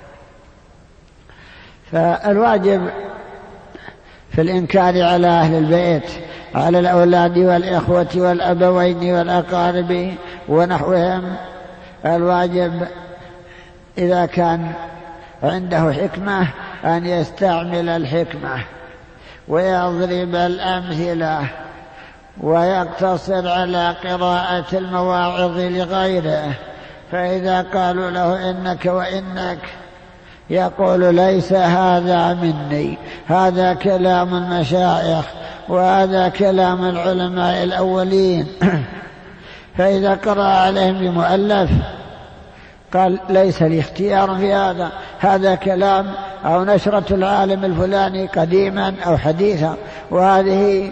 A: فالواجب في الإنكار على أهل البيت، على الأولاد والإخوة والأبوين والأقارب ونحوهم، الواجب إذا كان عنده حكمة أن يستعمل الحكمة ويضرب الأمثلة ويقتصر على قراءة المواعظ لغيره. فإذا قالوا له إنك وإنك يقول: ليس هذا مني، هذا كلام المشايخ وهذا كلام العلماء الأولين. فإذا قرأ عليهم بمؤلف قال: ليس لي اختيار في هذا، هذا كلام أو نشرة العالم الفلاني قديما أو حديثا، وهذه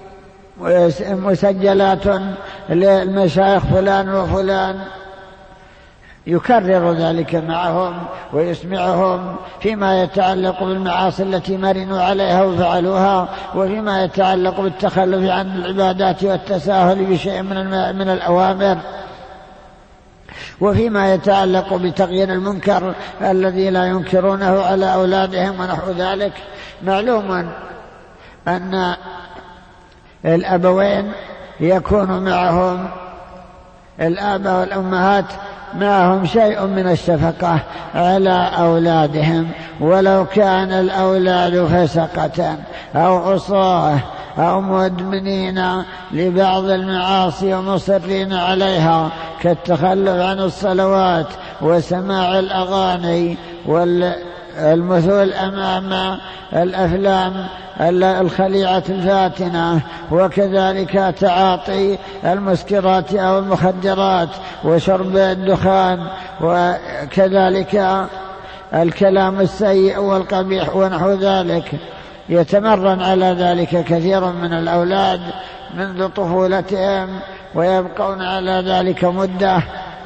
A: مسجلات للمشايخ فلان وفلان. يكرر ذلك معهم ويسمعهم فيما يتعلق بالمعاصي التي مرنوا عليها وفعلوها، وفيما يتعلق بالتخلف عن العبادات والتساهل بشيء من الأوامر، وفيما يتعلق بتغيير المنكر الذي لا ينكرونه على أولادهم ونحو ذلك. معلوم أن الأبوين يكون معهم الآباء والأمهات معهم شيء من الشفقة على أولادهم، ولو كان الأولاد فسقة أو عصاة أو مدمنين لبعض المعاصي ومصرين عليها كالتخلف عن الصلوات وسماع الأغاني والمثول أمام الأفلام الخليعة الفاتنة، وكذلك تعاطي المسكرات أو المخدرات وشرب الدخان، وكذلك الكلام السيء والقبيح ونحو ذلك. يتمرن على ذلك كثير من الأولاد منذ طفولتهم ويبقون على ذلك مدة.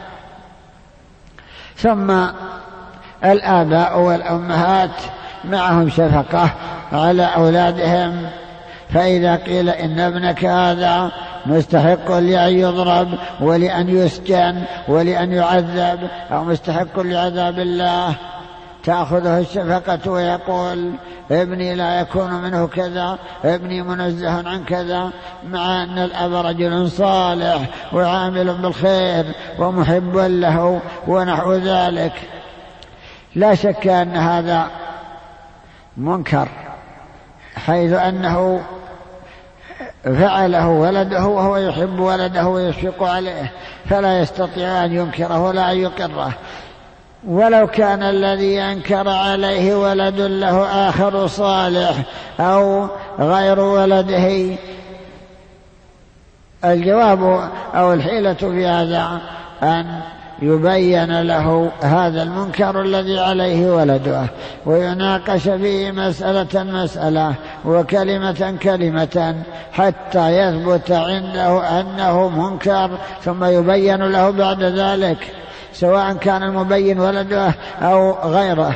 A: ثم الآباء والأمهات معهم شفقة على أولادهم، فإذا قيل إن ابنك هذا مستحق لأن يضرب ولأن يسجن ولأن يعذب أو مستحق لعذاب الله تأخذه الشفقة ويقول: ابني لا يكون منه كذا، ابني منزه عن كذا، مع أن الأب رجل صالح وعامل بالخير ومحب له ونحو ذلك. لا شك أن هذا منكر، حيث أنه فعله ولده وهو يحب ولده ويشفق عليه، فلا يستطيع أن ينكره ولا أن يقره. ولو كان الذي ينكر عليه ولد له آخر صالح أو غير ولده، الجواب أو الحيلة في هذا أن يبين له هذا المنكر الذي عليه ولده ويناقش فيه مسألة مسألة وكلمة كلمة حتى يثبت عنده أنه منكر، ثم يبين له بعد ذلك، سواء كان المبين ولده أو غيره،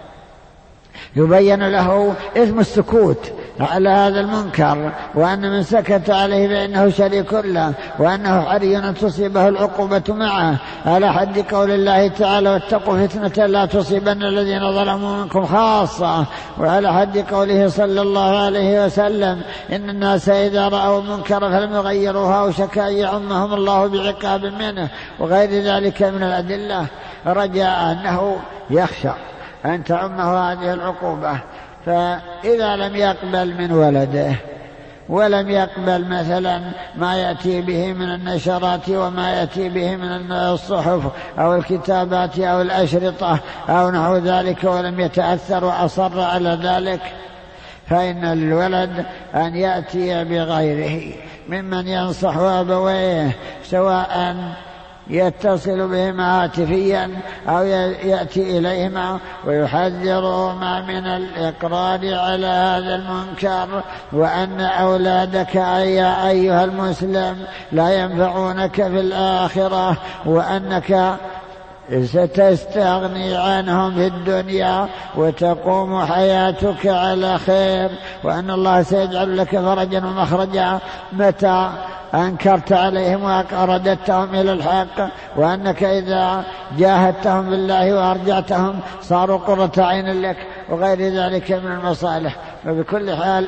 A: يبين له إثم السكوت على هذا المنكر، وأن من سكت عليه فإنه شريك له، وأنه حري أن تصيبه العقوبة معه، على حد قول الله تعالى: واتقوا فتنة لا تصيبن الذين ظلموا منكم خاصة، وعلى حد قوله صلى الله عليه وسلم: إن الناس إذا رأوا المنكر فلم يغيروها أوشك أن يعمهم الله بعقاب منه، وغير ذلك من الأدلة، رجاء أنه يخشى أن تعمه هذه العقوبة. فإذا لم يقبل من ولده ولم يقبل مثلا ما يأتي به من النشرات وما يأتي به من الصحف أو الكتابات أو الأشرطة أو نحو ذلك، ولم يتأثر وأصر على ذلك، فإن الولد أن يأتي بغيره ممن ينصح أبويه، سواء يتصل بهما هاتفيا أو يأتي إليهما ويحذرهما من الإقرار على هذا المنكر، وأن أولادك يا أيها المسلم لا ينفعونك في الآخرة، وأنك ستستغني عنهم في الدنيا وتقوم حياتك على خير، وأن الله سيجعل لك فرجا ومخرجا متى أنكرت عليهم وأرددتهم إلى الحق، وأنك إذا جاهدتهم بالله وأرجعتهم صاروا قرة عين لك، وغير ذلك من المصالح. وبكل حال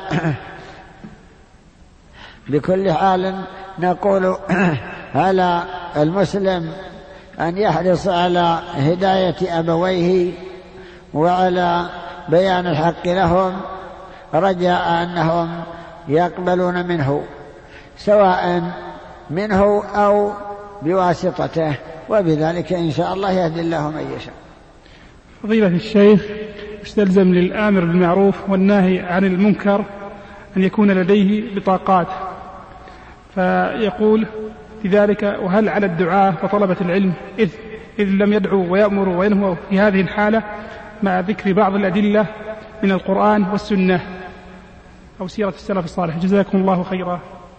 A: بكل حال نقول على المسلم أن يحرص على هداية أبويه وعلى بيان الحق لهم، رجاء أنهم يقبلون منه، سواء منه أو بواسطته، وبذلك إن شاء الله يهدي الله من يشاء.
B: فضيلة الشيخ، يستلزم للآمر بالمعروف والناهي عن المنكر أن يكون لديه بطاقات، فيقول لذلك: وهل على الدعاة وطلبة العلم إذ, إذ لم يدعوا ويأمروا وينهوا في هذه الحالة مع ذكر بعض الأدلة من القرآن والسنة أو سيرة السلف الصالح؟ جزاكم الله خيرا.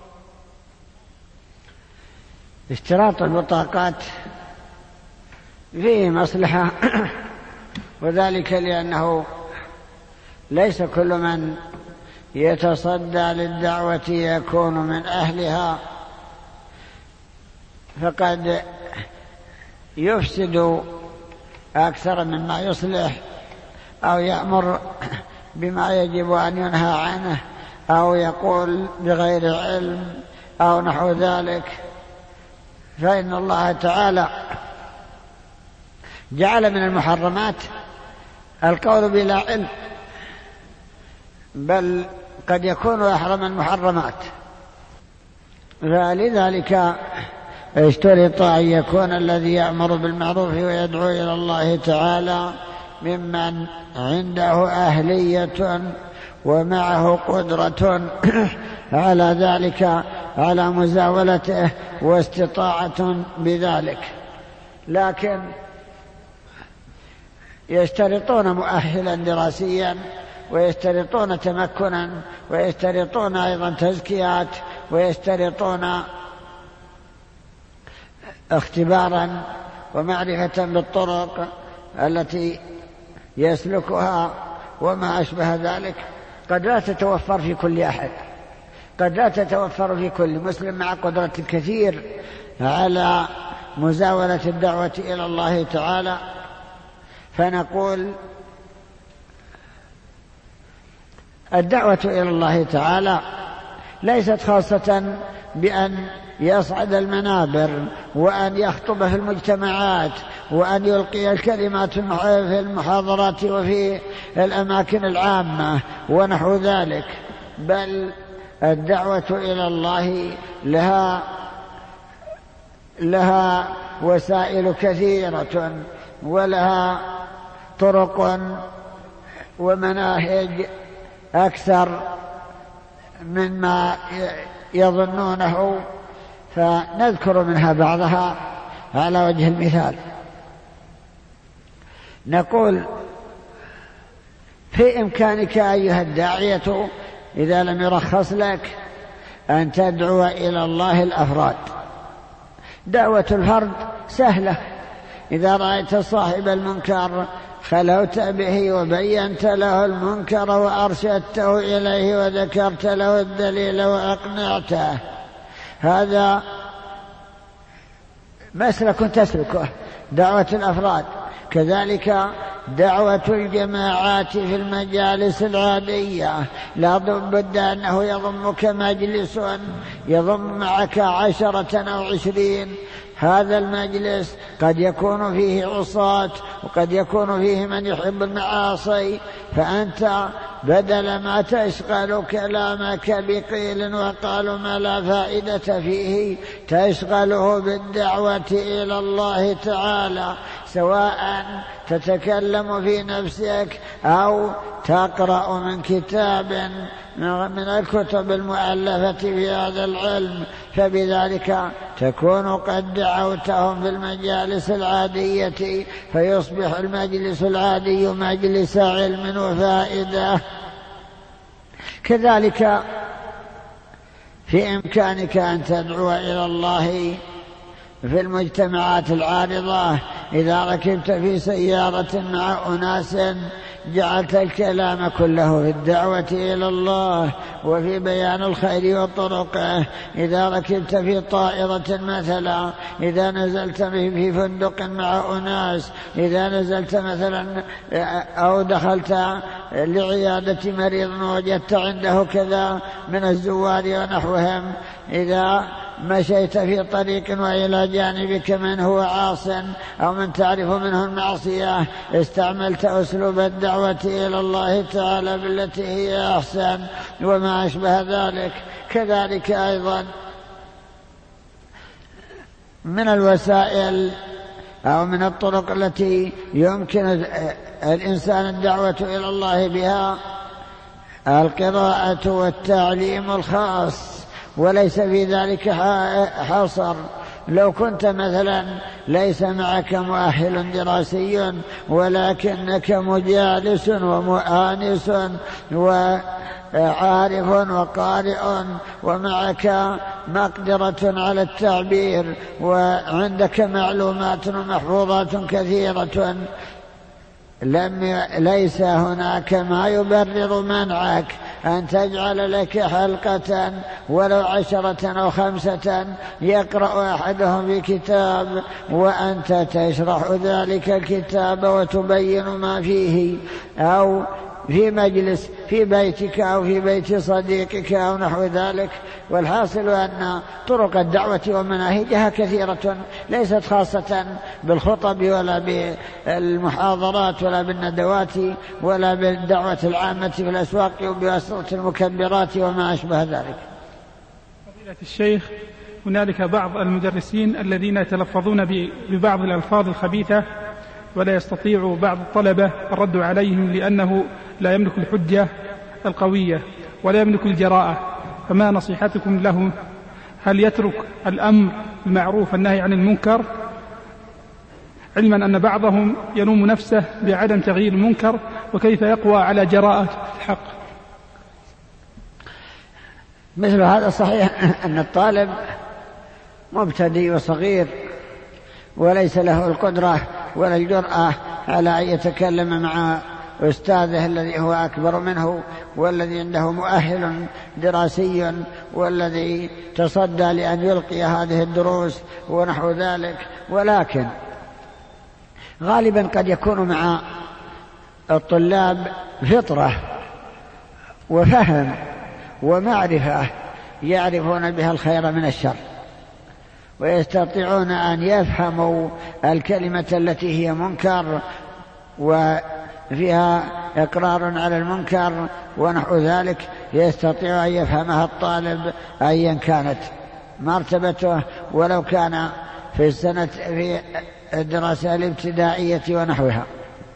A: اشتراط البطاقات فيه مصلحة، وذلك لأنه ليس كل من يتصدى للدعوة يكون من أهلها، فقد يفسد أكثر مما يصلح، أو يأمر بما يجب أن ينهى عنه، أو يقول بغير علم أو نحو ذلك. فإن الله تعالى جعل من المحرمات القول بلا علم، بل قد يكون أحرم المحرمات، فلذلك اشترط أن يكون الذي يأمر بالمعروف ويدعو إلى الله تعالى ممن عنده أهلية ومعه قدرة على ذلك، على مزاولته واستطاعة بذلك. لكن يشترطون مؤهلا دراسيا، ويشترطون تمكنا، ويشترطون أيضا تزكيات، ويشترطون اختبارا ومعرفة بالطرق التي يسلكها وما أشبه ذلك، قد لا تتوفر في كل أحد، قد لا تتوفر في كل مسلم مع قدرة الكثير على مزاولة الدعوة إلى الله تعالى. فنقول الدعوة إلى الله تعالى ليست خاصة بأن يصعد المنابر وأن يخطب في المجتمعات وأن يلقي الكلمات في المحاضرات وفي الأماكن العامة ونحو ذلك، بل الدعوة إلى الله لها لها وسائل كثيرة، ولها طرق ومناهج أكثر مما يظنونه، فنذكر منها بعضها على وجه المثال. نقول في إمكانك أيها الداعية إذا لم يرخص لك أن تدعو إلى الله الأفراد. دعوة الفرد سهلة، إذا رأيت صاحب المنكر خلوت به وبينت له المنكر وأرشدته إليه وذكرت له الدليل وأقنعته، هذا مسلك تسلكه دعوة الأفراد. كذلك دعوة الجماعات في المجالس العادية، لا بد أنه يضمك مجلس يضم معك عشرة أو عشرين. هذا المجلس قد يكون فيه عصاة وقد يكون فيه من يحب المعاصي، فأنت بدل ما تشغل كلامك بقيل وقال ما لا فائدة فيه تشغله بالدعوة إلى الله تعالى، سواء تتكلم في نفسك أو تقرأ من كتاب من الكتب المؤلفة في هذا العلم، فبذلك تكون قد دعوتهم في المجالس العادية، فيصبح المجلس العادي مجلس علم وفائدة. كذلك في إمكانك أن تدعو إلى الله في المجتمعات العارضة. إذا ركبت في سيارة مع أناس جعلت الكلام كله في الدعوة إلى الله وفي بيان الخير وطرقه. إذا ركبت في طائرة مثلا، إذا نزلت في فندق مع أناس، إذا نزلت مثلا أو دخلت لعيادة مريض وجدت عنده كذا من الزوار ونحوهم، إذا مشيت في طريق وإلى جانبك من هو عاص أو من تعرف منه المعصية، استعملت أسلوب الدعوة إلى الله تعالى بالتي هي أحسن وما أشبه ذلك. كذلك أيضا من الوسائل أو من الطرق التي يمكن الإنسان الدعوة إلى الله بها القراءة والتعليم الخاص، وليس في ذلك حصر. لو كنت مثلا ليس معك مؤهل دراسي ولكنك مجالس ومؤانس وعارف وقارئ ومعك مقدرة على التعبير وعندك معلومات ومحفوظات كثيرة، لم ليس هناك ما يبرر منعك أن تجعل لك حلقة ولو عشرة أو خمسة يقرأ أحدهم في كتاب وأنت تشرح ذلك الكتاب وتبين ما فيه، أو في مجلس في بيتك أو في بيت صديقك أو نحو ذلك. والحاصل أن طرق الدعوة ومناهجها كثيرة، ليست خاصة بالخطب ولا بالمحاضرات ولا بالندوات ولا بالدعوة العامة في الأسواق وبواسطة المكبرات وما أشبه ذلك.
B: فضيلة الشيخ، هنالك بعض المدرسين الذين يتلفظون ببعض الألفاظ الخبيثة ولا يستطيع بعض الطلبة الرد عليهم لأنه لا يملك الحجة القوية ولا يملك الجراءة، فما نصيحتكم له؟ هل يترك الأمر بالمعروف والنهي عن المنكر، علما أن بعضهم يلوم نفسه بعدم تغيير المنكر، وكيف يقوى على جراءة الحق؟
A: مثل هذا صحيح أن الطالب مبتدئ وصغير وليس له القدرة ولا الجرأة على أن يتكلم مع أستاذه الذي هو أكبر منه والذي عنده مؤهل دراسي والذي تصدى لأن يلقي هذه الدروس ونحو ذلك. ولكن غالبا قد يكون مع الطلاب فطرة وفهم ومعرفة يعرفون بها الخير من الشر، ويستطيعون أن يفهموا الكلمة التي هي منكر وفيها إقرار على المنكر ونحو ذلك، يستطيع أن يفهمها الطالب أيا كانت مرتبته، ولو كان في السنة في الدراسة الابتدائية ونحوها.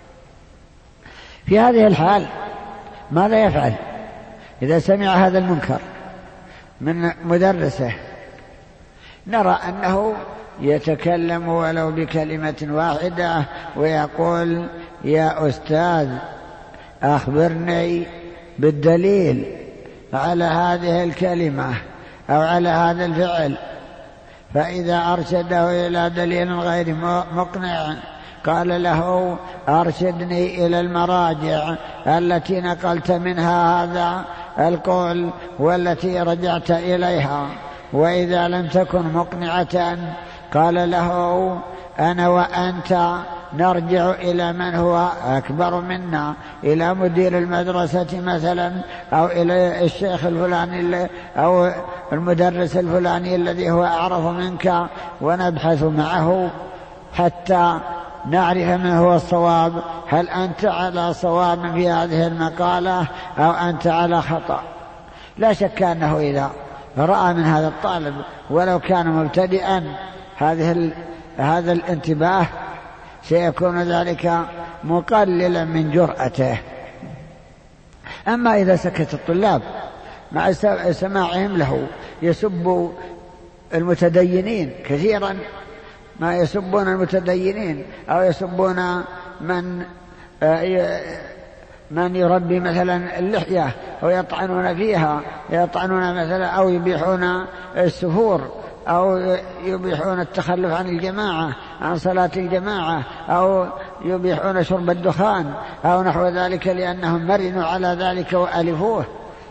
A: في هذه الحال ماذا يفعل إذا سمع هذا المنكر من مدرسه؟ نرى أنه يتكلم ولو بكلمة واحدة ويقول: يا أستاذ أخبرني بالدليل على هذه الكلمة أو على هذا الفعل. فإذا أرشده إلى دليل غير مقنع قال له: أرشدني إلى المراجع التي نقلت منها هذا القول والتي رجعت إليها. وإذا لم تكن مقنعة قال له: أنا وأنت نرجع إلى من هو أكبر منا، إلى مدير المدرسة مثلا، أو إلى الشيخ الفلاني أو المدرس الفلاني الذي هو أعرف منك، ونبحث معه حتى نعرف ما هو الصواب، هل أنت على صواب في هذه المقالة أو أنت على خطأ. لا شك أنه إذا رأى من هذا الطالب ولو كان مبتدئا هذه هذا الانتباه سيكون ذلك مقللا من جرأته. أما إذا سكت الطلاب مع سماعهم له يسب المتدينين كثيرا، ما يسبون المتدينين أو يسبون من من يربي مثلا اللحية أو يطعنون فيها، يطعنون مثلا أو يبيحون السفور أو يبيحون التخلف عن الجماعة عن صلاة الجماعة أو يبيحون شرب الدخان أو نحو ذلك، لأنهم مرنوا على ذلك وألفوه.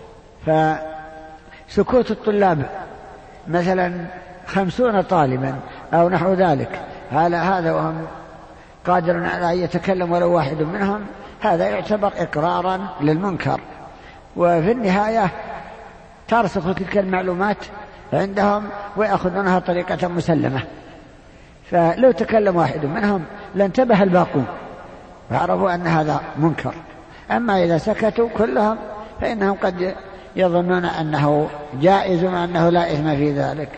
A: فسكوت الطلاب مثلا خمسون طالبا أو نحو ذلك على هذا وهم قادر على أن يتكلم ولو واحد منهم، هذا يعتبر إقرارا للمنكر، وفي النهاية ترسخ تلك المعلومات عندهم ويأخذونها طريقة مسلمة. فلو تكلم واحد منهم لانتبه الباقون وعرفوا أن هذا منكر. أما إذا سكتوا كلهم فإنهم قد يظنون أنه جائز وأنه لا إثم في ذلك.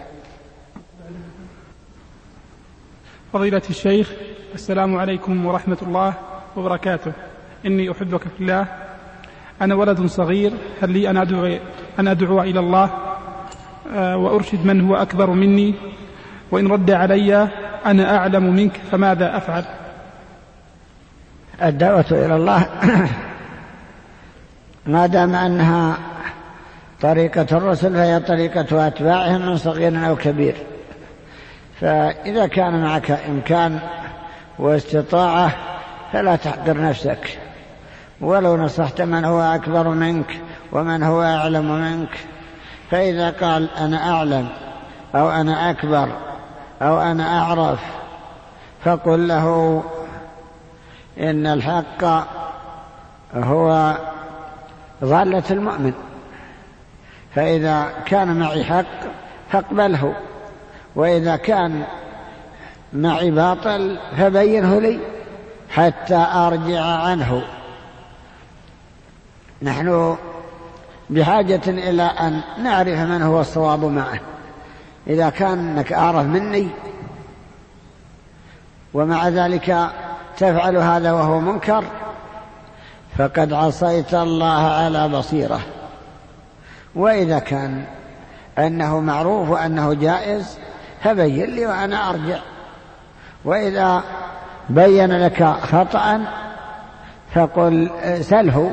B: فضيلة الشيخ، السلام عليكم ورحمة الله وبركاته. إني أحبك في الله، أنا ولد صغير، هل لي أن أدعو, أن أدعو إلى الله وأرشد من هو أكبر مني، وإن رد علي أنا أعلم منك فماذا أفعل؟
A: الدعوة إلى الله ما دام أنها طريقة الرسل فهي طريقة أتباعهم من صغير أو كبير. فإذا كان معك إمكان واستطاعة فلا تحقر نفسك، ولو نصحت من هو أكبر منك ومن هو أعلم منك. فإذا قال أنا أعلم أو أنا أكبر أو أنا أعرف فقل له إن الحق هو ضالة المؤمن، فإذا كان معي حق فاقبله، وإذا كان معي باطل فبينه لي حتى أرجع عنه. نحن بحاجة إلى أن نعرف من هو الصواب معه. إذا كانك أعرف مني ومع ذلك تفعل هذا وهو منكر فقد عصيت الله على بصيرة. وإذا كان أنه معروف وأنه جائز فبين لي وأنا أرجع. وإذا بين لك خطأ فقل سله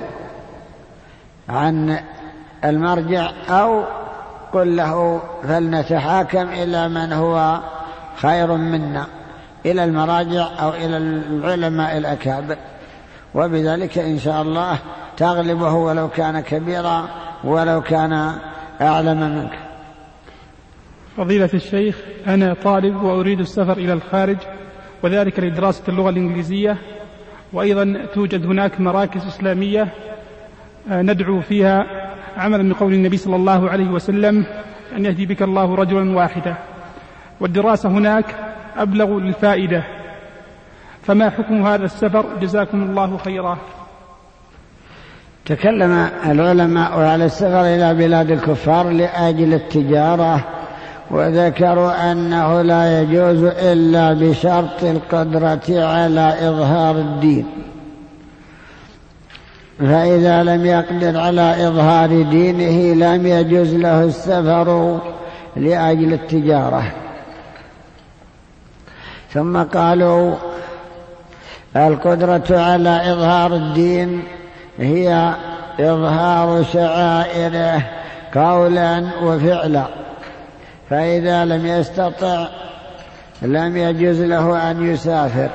A: عن المرجع أو قل له فلنتحاكم إلى من هو خير منا، إلى المراجع أو إلى العلماء الأكابر، وبذلك إن شاء الله تغلبه ولو كان كبيرا ولو كان أعلم منك.
B: فضيلة الشيخ، أنا طالب وأريد السفر إلى الخارج وذلك لدراسة اللغة الإنجليزية، وأيضا توجد هناك مراكز إسلامية ندعو فيها عملا من قول النبي صلى الله عليه وسلم أن يهدي بك الله رجلا واحدا، والدراسة هناك أبلغ للفائدة، فما حكم هذا السفر؟ جزاكم الله خيرا.
A: تكلم العلماء على السفر إلى بلاد الكفار لأجل التجارة، وذكروا أنه لا يجوز إلا بشرط القدرة على إظهار الدين، فإذا لم يقدر على إظهار دينه لم يجوز له السفر لأجل التجارة. ثم قالوا القدرة على إظهار الدين هي إظهار شعائره قولا وفعلا، فإذا لم يستطع لم يجوز له أن يسافر.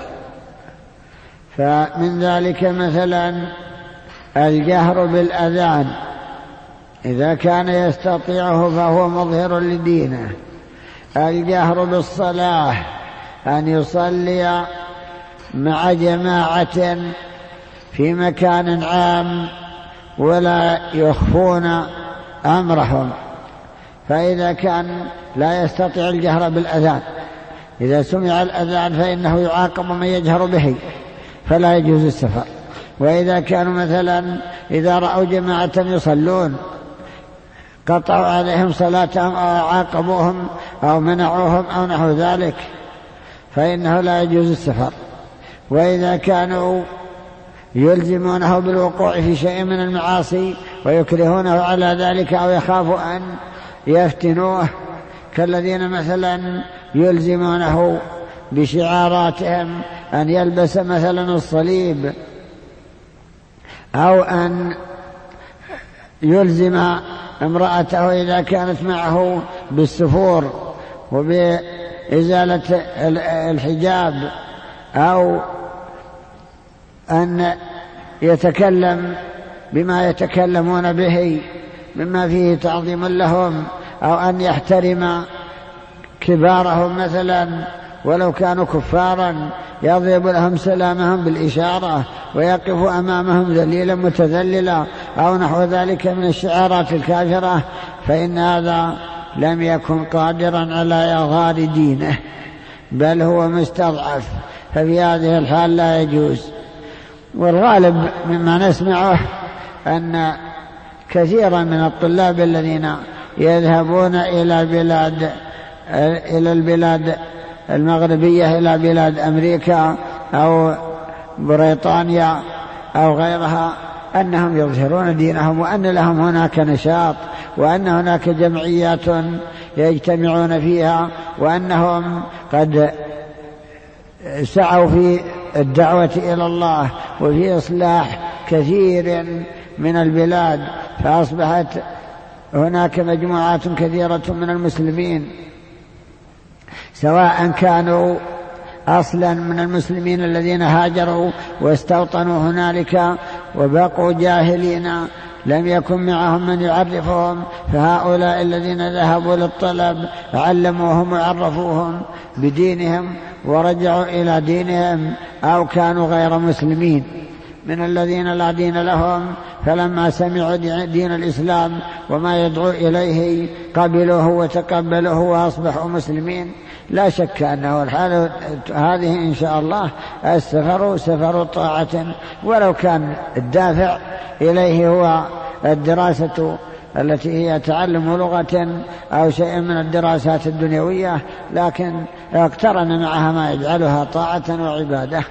A: فمن ذلك مثلا الجهر بالأذان، إذا كان يستطيعه فهو مظهر لدينه. الجهر بالصلاة، أن يصلي مع جماعة في مكان عام ولا يخفون أمرهم. فإذا كان لا يستطيع الجهر بالأذان، إذا سمع الأذان فإنه يعاقب من يجهر به فلا يجوز السفر. وإذا كانوا مثلا إذا رأوا جماعة يصلون قطعوا عليهم صلاتهم أو عاقبوهم أو منعوهم أو نحو ذلك فإنه لا يجوز السفر. وإذا كانوا يلزمونه بالوقوع في شيء من المعاصي ويكرهونه على ذلك أو يخافوا أن يفتنوه، كالذين مثلا يلزمونه بشعاراتهم أن يلبس مثلا الصليب، أو أن يلزم امرأته إذا كانت معه بالسفور وبإزالة الحجاب، أو أن يتكلم بما يتكلمون به مما فيه تعظيم لهم، أو أن يحترم كبارهم مثلا ولو كانوا كفارا يضرب لهم سلامهم بالإشارة ويقف أمامهم ذليلا متذللا أو نحو ذلك من الشعارات الكافرة، فإن هذا لم يكن قادرا على إظهار دينه بل هو مستضعف، ففي هذه الحال لا يجوز. والغالب مما نسمعه أن كثيرا من الطلاب الذين يذهبون إلى بلاد إلى البلاد المغربية إلى بلاد أمريكا أو بريطانيا أو غيرها أنهم يظهرون دينهم، وأن لهم هناك نشاط، وأن هناك جمعيات يجتمعون فيها، وأنهم قد سعوا في الدعوة إلى الله وفي إصلاح كثير من البلاد، فأصبحت هناك مجموعات كثيرة من المسلمين سواء كانوا أصلا من المسلمين الذين هاجروا واستوطنوا هنالك وبقوا جاهلين لم يكن معهم من يعرفهم، فهؤلاء الذين ذهبوا للطلب علموهم وعرفوهم بدينهم ورجعوا إلى دينهم، أو كانوا غير مسلمين من الذين لا دين لهم، فلما سمعوا دين الإسلام وما يدعو إليه قبلوه وتقبلوه وأصبحوا مسلمين. لا شك أنه الحال هذه إن شاء الله السفر سفر طاعة، ولو كان الدافع إليه هو الدراسة التي هي تعلم لغة أو شيء من الدراسات الدنيوية، لكن اقترن معها ما يجعلها طاعة وعبادة.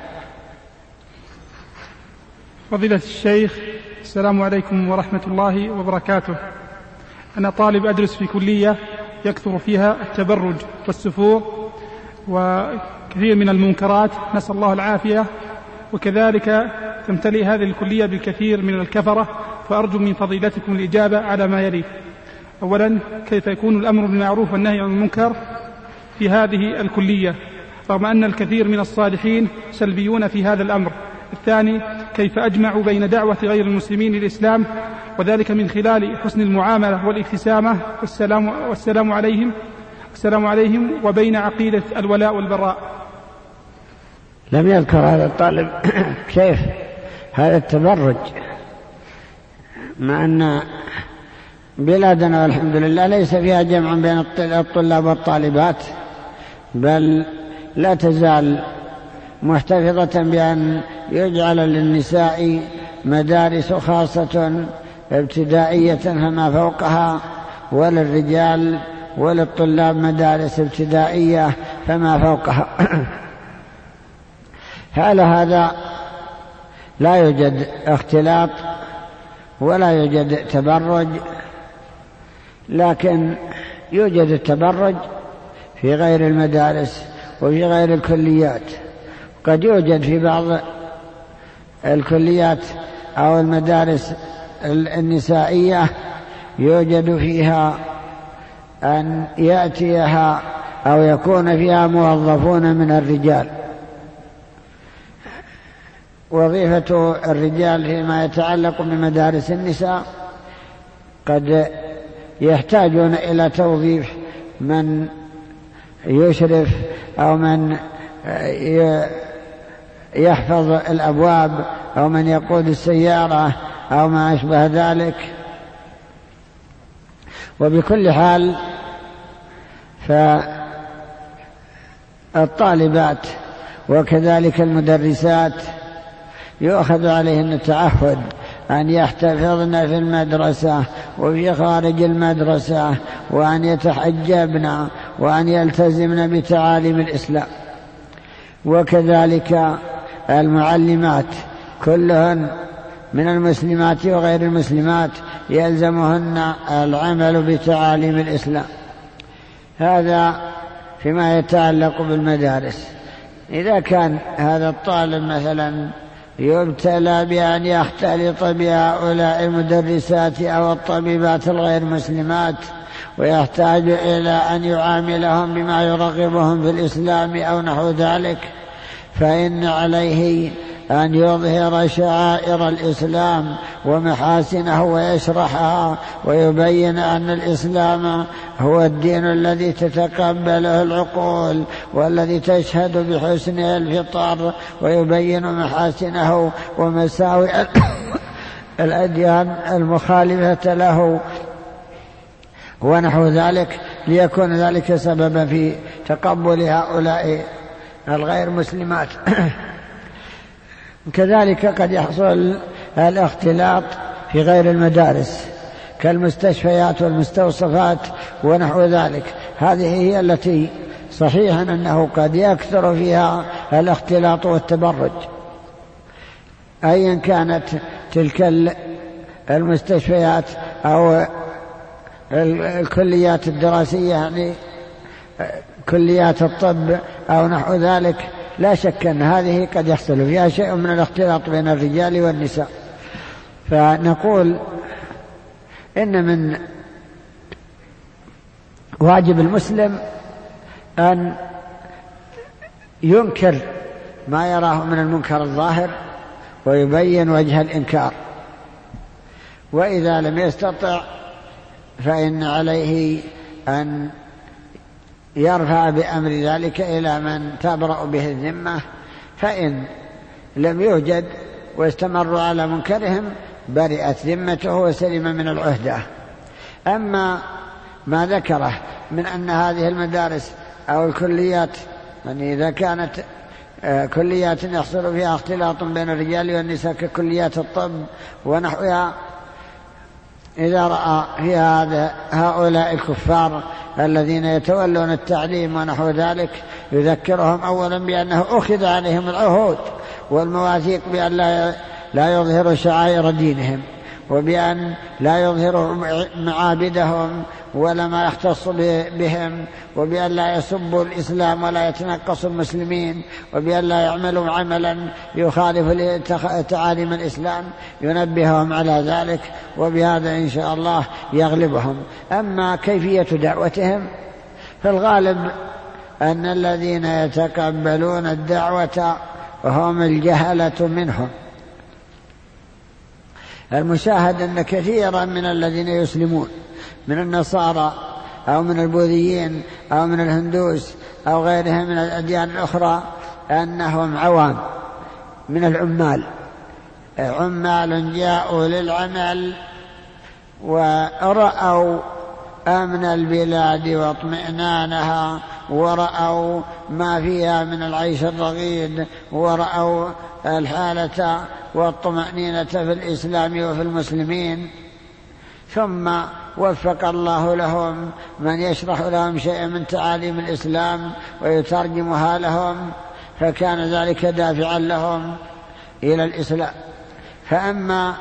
B: فضيلة الشيخ، السلام عليكم ورحمة الله وبركاته. أنا طالب أدرس في كلية يكثر فيها التبرج والسفور وكثير من المنكرات، نسأل الله العافية، وكذلك تمتلئ هذه الكلية بالكثير من الكفرة، فأرجو من فضيلتكم الإجابة على ما يلي. أولا، كيف يكون الأمر بالمعروف والنهي عن المنكر في هذه الكلية رغم أن الكثير من الصالحين سلبيون في هذا الأمر؟ الثاني، كيف أجمع بين دعوة غير المسلمين للإسلام وذلك من خلال حسن المعاملة والابتسامة والسلام, والسلام عليهم السلام عليهم وبين عقيدة الولاء والبراء؟
A: لم يذكر هذا الطالب كيف هذا التبرج، مع أن بلادنا والحمد لله ليس فيها جمع بين الطلاب والطالبات، بل لا تزال محتفظة بأن يجعل للنساء مدارس خاصة ابتدائية فما فوقها، وللرجال وللطلاب مدارس ابتدائية فما فوقها. هل هذا لا يوجد اختلاط ولا يوجد تبرج، لكن يوجد التبرج في غير المدارس وفي غير الكليات. قد يوجد في بعض الكليات أو المدارس النسائية يوجد فيها أن يأتيها أو يكون فيها موظفون من الرجال. وظيفة الرجال فيما يتعلق بمدارس النساء قد يحتاجون إلى توظيف من يشرف أو من يحفظ الأبواب أو من يقود السيارة أو ما أشبه ذلك. وبكل حال فالطالبات وكذلك المدرسات يؤخذ عليهن التعهد أن يحتفظن في المدرسة وفي خارج المدرسة، وأن يتحجبن وأن يلتزمن بتعاليم الإسلام. وكذلك المعلمات كلهن من المسلمات وغير المسلمات يلزمهن العمل بتعاليم الإسلام. هذا فيما يتعلق بالمدارس. إذا كان هذا الطالب مثلا يبتلى بأن يختلط بهؤلاء المدرسات أو الطبيبات الغير مسلمات ويحتاج إلى أن يعاملهم بما يرغبهم في الإسلام أو نحو ذلك، فإن عليه أن يظهر شعائر الإسلام ومحاسنه ويشرحها ويبين أن الإسلام هو الدين الذي تتقبله العقول والذي تشهد بحسنه الفطر، ويبين محاسنه ومساوئ الأديان المخالفة له ونحو ذلك، ليكون ذلك سببا في تقبل هؤلاء الغير مسلمات. كذلك قد يحصل الاختلاط في غير المدارس كالمستشفيات والمستوصفات ونحو ذلك. هذه هي التي صحيحا أنه قد يكثر فيها الاختلاط والتبرج، أيا كانت تلك المستشفيات أو الكليات الدراسية، يعني كليات الطب أو نحو ذلك. لا شك أن هذه قد يحصل فيها شيء من الاختلاط بين الرجال والنساء. فنقول إن من واجب المسلم أن ينكر ما يراه من المنكر الظاهر ويبين وجه الإنكار، وإذا لم يستطع فإن عليه أن يرفع بأمر ذلك إلى من تبرأ به الذمة، فإن لم يوجد واستمروا على منكرهم برئت ذمته وسلم من العهدة. أما ما ذكره من أن هذه المدارس أو الكليات، يعني إذا كانت كليات يحصل فيها اختلاط بين الرجال والنساء ككليات الطب ونحوها، إذا رأى في هذا هؤلاء الكفار الذين يتولون التعليم ونحو ذلك يذكرهم أولا بأنه أخذ عليهم العهود والمواثيق بأن لا لا يظهروا شعائر دينهم، وبأن لا يظهروا معابدهم ولا ما يختص بهم، وبأن لا يسبوا الإسلام ولا يتنقصوا المسلمين، وبأن لا يعملوا عملا يخالف تعاليم الإسلام، ينبههم على ذلك، وبهذا إن شاء الله يغلبهم. أما كيفية دعوتهم فالغالب أن الذين يتقبلون الدعوة هم الجهلة منهم. المشاهد أن كثيرا من الذين يسلمون من النصارى أو من البوذيين أو من الهندوس أو غيرهم من الأديان الأخرى أنهم عوام من العمال، عمال جاءوا للعمل ورأوا أمن البلاد واطمئنانها، ورأوا ما فيها من العيش الرغيد، ورأوا الحالة والطمأنينة في الإسلام وفي المسلمين، ثم وفق الله لهم من يشرح لهم شيئا من تعاليم الإسلام ويترجمها لهم، فكان ذلك دافعا لهم إلى الإسلام. فأما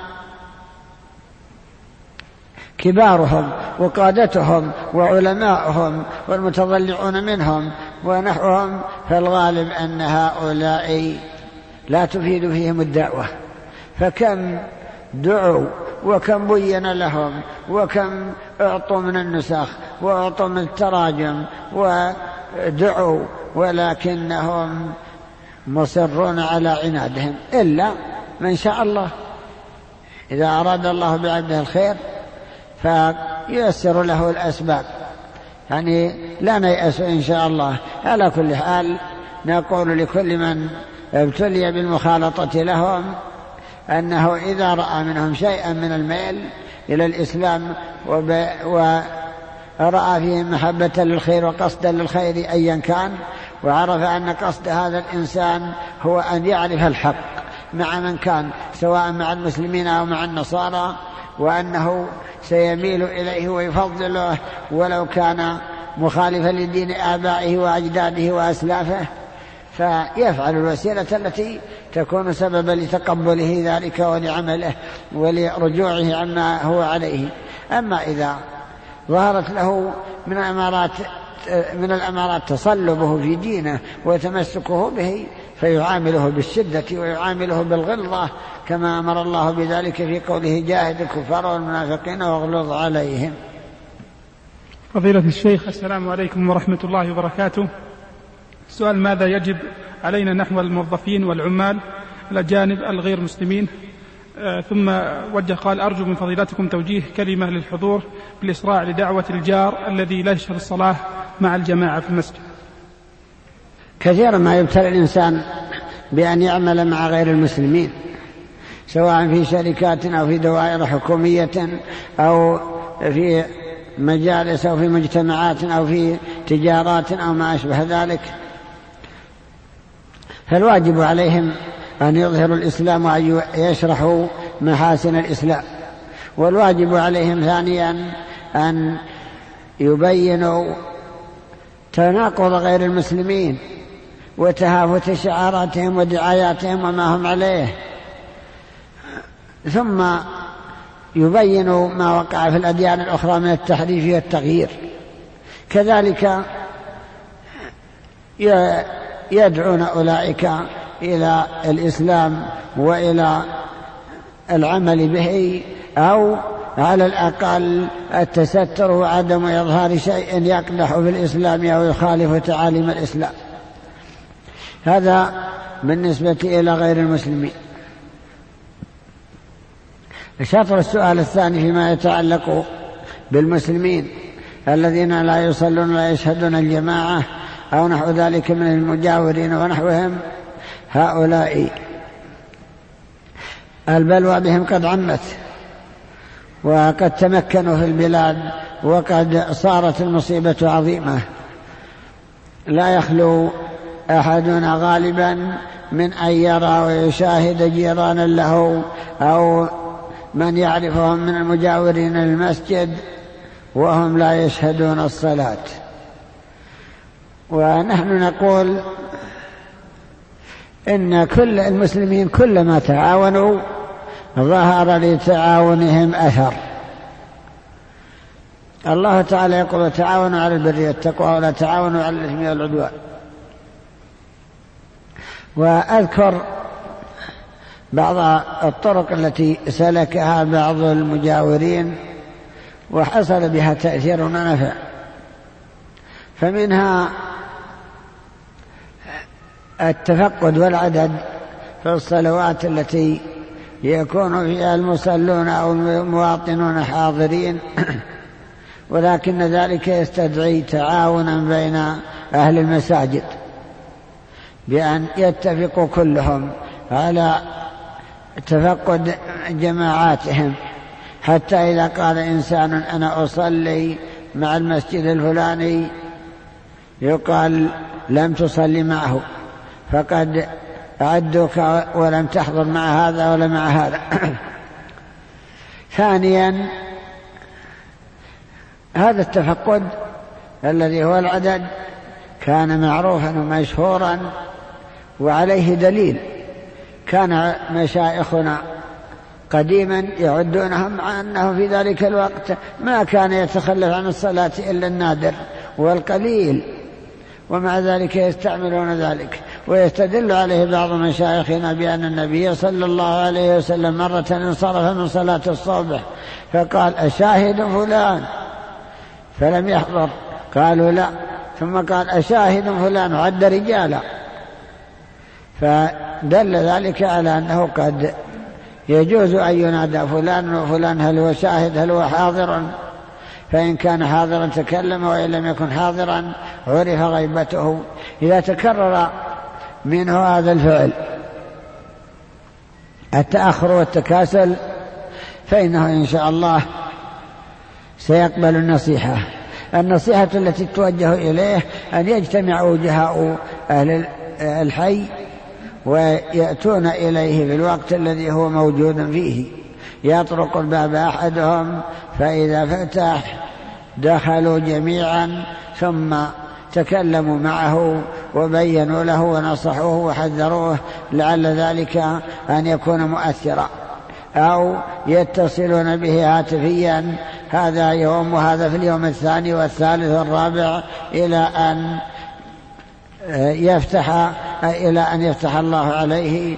A: كبارهم وقادتهم وعلماءهم والمتضلعون منهم ونحوهم فالغالب أن هؤلاء لا تفيد فيهم الدعوة، فكم دعوا وكم بين لهم وكم أعطوا من النسخ وأعطوا من التراجم ودعوا، ولكنهم مصرون على عنادهم، إلا من شاء الله. إذا أراد الله بعبده الخير فييسر له الأسباب، يعني لا نيأس إن شاء الله. على كل حال نقول لكل من ابتلي بالمخالطة لهم أنه إذا رأى منهم شيئا من الميل إلى الإسلام ورأى فيهم محبة للخير وقصدا للخير أيا كان، وعرف أن قصد هذا الإنسان هو أن يعرف الحق مع من كان سواء مع المسلمين أو مع النصارى، وأنه سيميل إليه ويفضله ولو كان مخالفا لدين آبائه وأجداده وأسلافه، فيفعل الوسيلة التي تكون سببا لتقبله ذلك ولعمله ولرجوعه عما هو عليه. أما إذا ظهرت له من الأمارات من الأمارات تصلبه في دينه وتمسكه به فيعامله بالشدة ويعامله بالغلظة كما أمر الله بذلك في قوله جاهد الكفار والمنافقين واغلظ عليهم.
B: فضيلة الشيخ، السلام عليكم ورحمة الله وبركاته. السؤال: ماذا يجب علينا نحو الموظفين والعمال الأجانب الغير مسلمين؟ آه ثم وجه قال: أرجو من فضيلتكم توجيه كلمة للحضور بالإسراع لدعوة الجار الذي لا يشهد الصلاة مع الجماعة في المسجد.
A: كثيرا ما يبتلى الإنسان بأن يعمل مع غير المسلمين، سواء في شركات أو في دوائر حكومية أو في مجالس أو في مجتمعات أو في تجارات أو ما أشبه ذلك، فالواجب عليهم أن يظهروا الإسلام وأن يشرحوا محاسن الإسلام، والواجب عليهم ثانيا أن يبينوا تناقض غير المسلمين وتهافت شعاراتهم ودعاياتهم وما هم عليه، ثم يبينوا ما وقع في الأديان الأخرى من التحريف والتغيير. كذلك يدعون أولئك إلى الإسلام وإلى العمل به، أو على الأقل التستر وعدم إظهار شيء يقدح في الإسلام أو يخالف تعاليم الإسلام. هذا بالنسبة إلى غير المسلمين. شطر السؤال الثاني فيما يتعلق بالمسلمين الذين لا يصلون ولا يشهدون الجماعة أو نحو ذلك من المجاورين ونحوهم، هؤلاء البلوى بهم قد عمت وقد تمكنوا في البلاد وقد صارت المصيبة عظيمة. لا يخلو أحدنا غالبا من أن يرى ويشاهد جيرانا له أو من يعرفهم من المجاورين المسجد وهم لا يشهدون الصلاة. ونحن نقول إن كل المسلمين كلما تعاونوا ظهر لتعاونهم أثر. الله تعالى يقول: تعاونوا على البر والتقوى ولا تعاونوا على الإثم والعدوان. وأذكر بعض الطرق التي سلكها بعض المجاورين وحصل بها تأثير ونفع، فمنها التفقد والعدد في الصلوات التي يكون فيها المصلون أو المواطنون حاضرين، ولكن ذلك يستدعي تعاونا بين أهل المساجد بأن يتفقوا كلهم على تفقد جماعاتهم، حتى إذا قال إنسان أنا أصلي مع المسجد الفلاني يقال لم تصلي معه فقد أعدوك ولم تحضر مع هذا ولا مع هذا. ثانيا هذا التفقد الذي هو العدد كان معروفا ومشهورا وعليه دليل. كان مشايخنا قديما يعدونهم مع أنه في ذلك الوقت ما كان يتخلف عن الصلاة إلا النادر والقليل، ومع ذلك يستعملون ذلك. ويستدل عليه بعض مشايخنا بأن النبي صلى الله عليه وسلم مرة انصرف من صلاة الصبح فقال أشاهد فلان فلم يحضر، قالوا لا، ثم قال أشاهد فلان عد رجالا، فدل ذلك على أنه قد يجوز أن ينادى فلان وفلان هل هو شاهد هل هو حاضر، فإن كان حاضرا تكلم وإن لم يكن حاضرا عرف غيبته. إذا تكرر منه هذا الفعل التأخر والتكاسل، فإنه إن شاء الله سيقبل النصيحة. النصيحة التي توجه إليه أن يجتمع وجهاء أهل الحي ويأتون إليه في الوقت الذي هو موجود فيه، يطرق الباب أحدهم فإذا فتح دخلوا جميعا ثم تكلموا معه وبينوا له ونصحوه وحذروه، لعل ذلك أن يكون مؤثرا، أو يتصلون به هاتفيا هذا يوم وهذا في اليوم الثاني والثالث والرابع إلى أن يفتح إلى أن يفتح الله عليه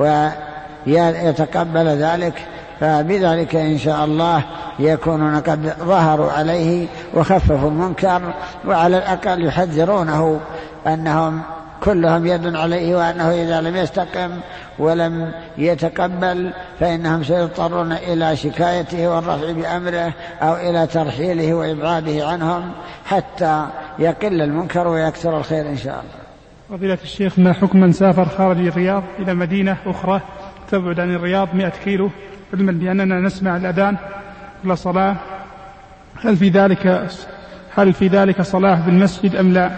A: ويتقبل ذلك، فبذلك إن شاء الله يكونون قد ظهروا عليه وخففوا المنكر، وعلى الأقل يحذرونه أنهم كلهم يد عليه، وأنه إذا لم يستقم ولم يتقبل فإنهم سيضطرون إلى شكايته والرفع بأمره أو إلى ترحيله وإبعاده عنهم حتى يقل المنكر ويكثر الخير إن شاء الله.
B: فضيلة الشيخ، ما حكم من سافر خارج الرياض إلى مدينة أخرى تبعد عن الرياض مئة كيلو، علما بأننا نسمع الأذان إلى صلاة، هل في ذلك هل في ذلك صلاة بالمسجد أم لا؟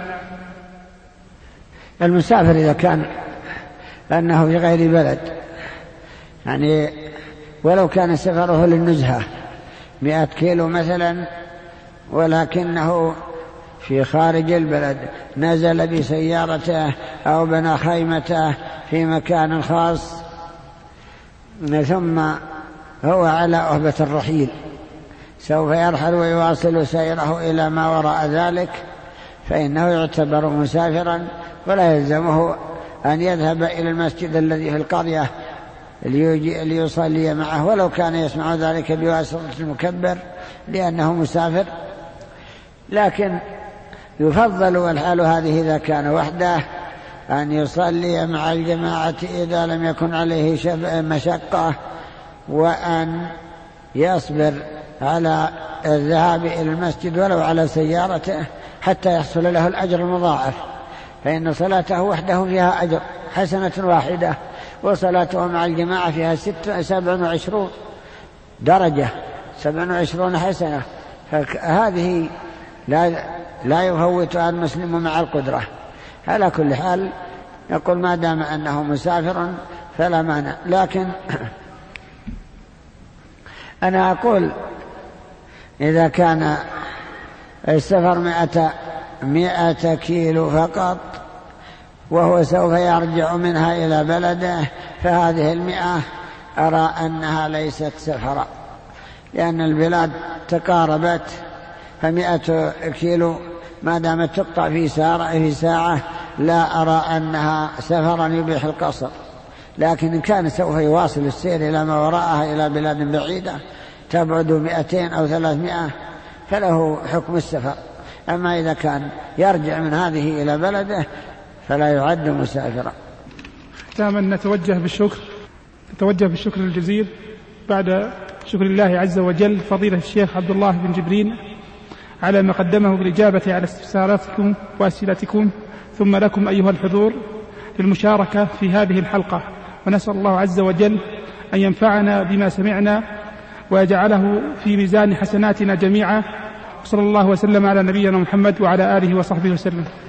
A: المسافر إذا كان أنه في غير بلد، يعني ولو كان سفره للنزهة مئة كيلو مثلا، ولكنه في خارج البلد نزل بسيارته أو بنى خيمته في مكان خاص ثم هو على أهبة الرحيل سوف يرحل ويواصل سيره إلى ما وراء ذلك، فإنه يعتبر مسافرا ولا يلزمه أن يذهب إلى المسجد الذي في القرية ليصلي معه، ولو كان يسمع ذلك بواسطة المكبر لأنه مسافر. لكن يفضل والحال هذه إذا كان وحده أن يصلي مع الجماعة إذا لم يكن عليه مشقة، وأن يصبر على الذهاب إلى المسجد ولو على سيارته حتى يحصل له الأجر المضاعف، فإن صلاته وحده فيها أجر حسنة واحدة، وصلاته مع الجماعة فيها ست سبع وعشرون درجة، سبع وعشرون حسنة، فهذه لا, لا يفوتها المسلم مع القدرة. على كل حال يقول ما دام أنه مسافر فلا مانع. لكن أنا أقول إذا كان السفر مئة, مئة كيلو فقط وهو سوف يرجع منها إلى بلده، فهذه المئة أرى أنها ليست سفرا، لأن البلاد تقاربت، فمئة كيلو ما دامت تقطع في ساعة, في ساعة لا أرى أنها سفرا يبيح القصر. لكن إن كان سوف يواصل السير إلى ما وراءها إلى بلاد بعيدة تبعد مئتين أو ثلاثمائة فله حكم السفر. أما إذا كان يرجع من هذه إلى بلده فلا يعد مسافرا.
B: ختاما نتوجه بالشكر نتوجه بالشكر الجزيل بعد شكر الله عز وجل فضيلة الشيخ عبد الله بن جبرين على ما قدمه بالإجابة على استفساراتكم وأسئلتكم، ثم لكم أيها الحضور للمشاركة في هذه الحلقة، ونسأل الله عز وجل أن ينفعنا بما سمعنا ويجعله في ميزان حسناتنا جميعا، وصلى الله وسلم على نبينا محمد وعلى آله وصحبه وسلم.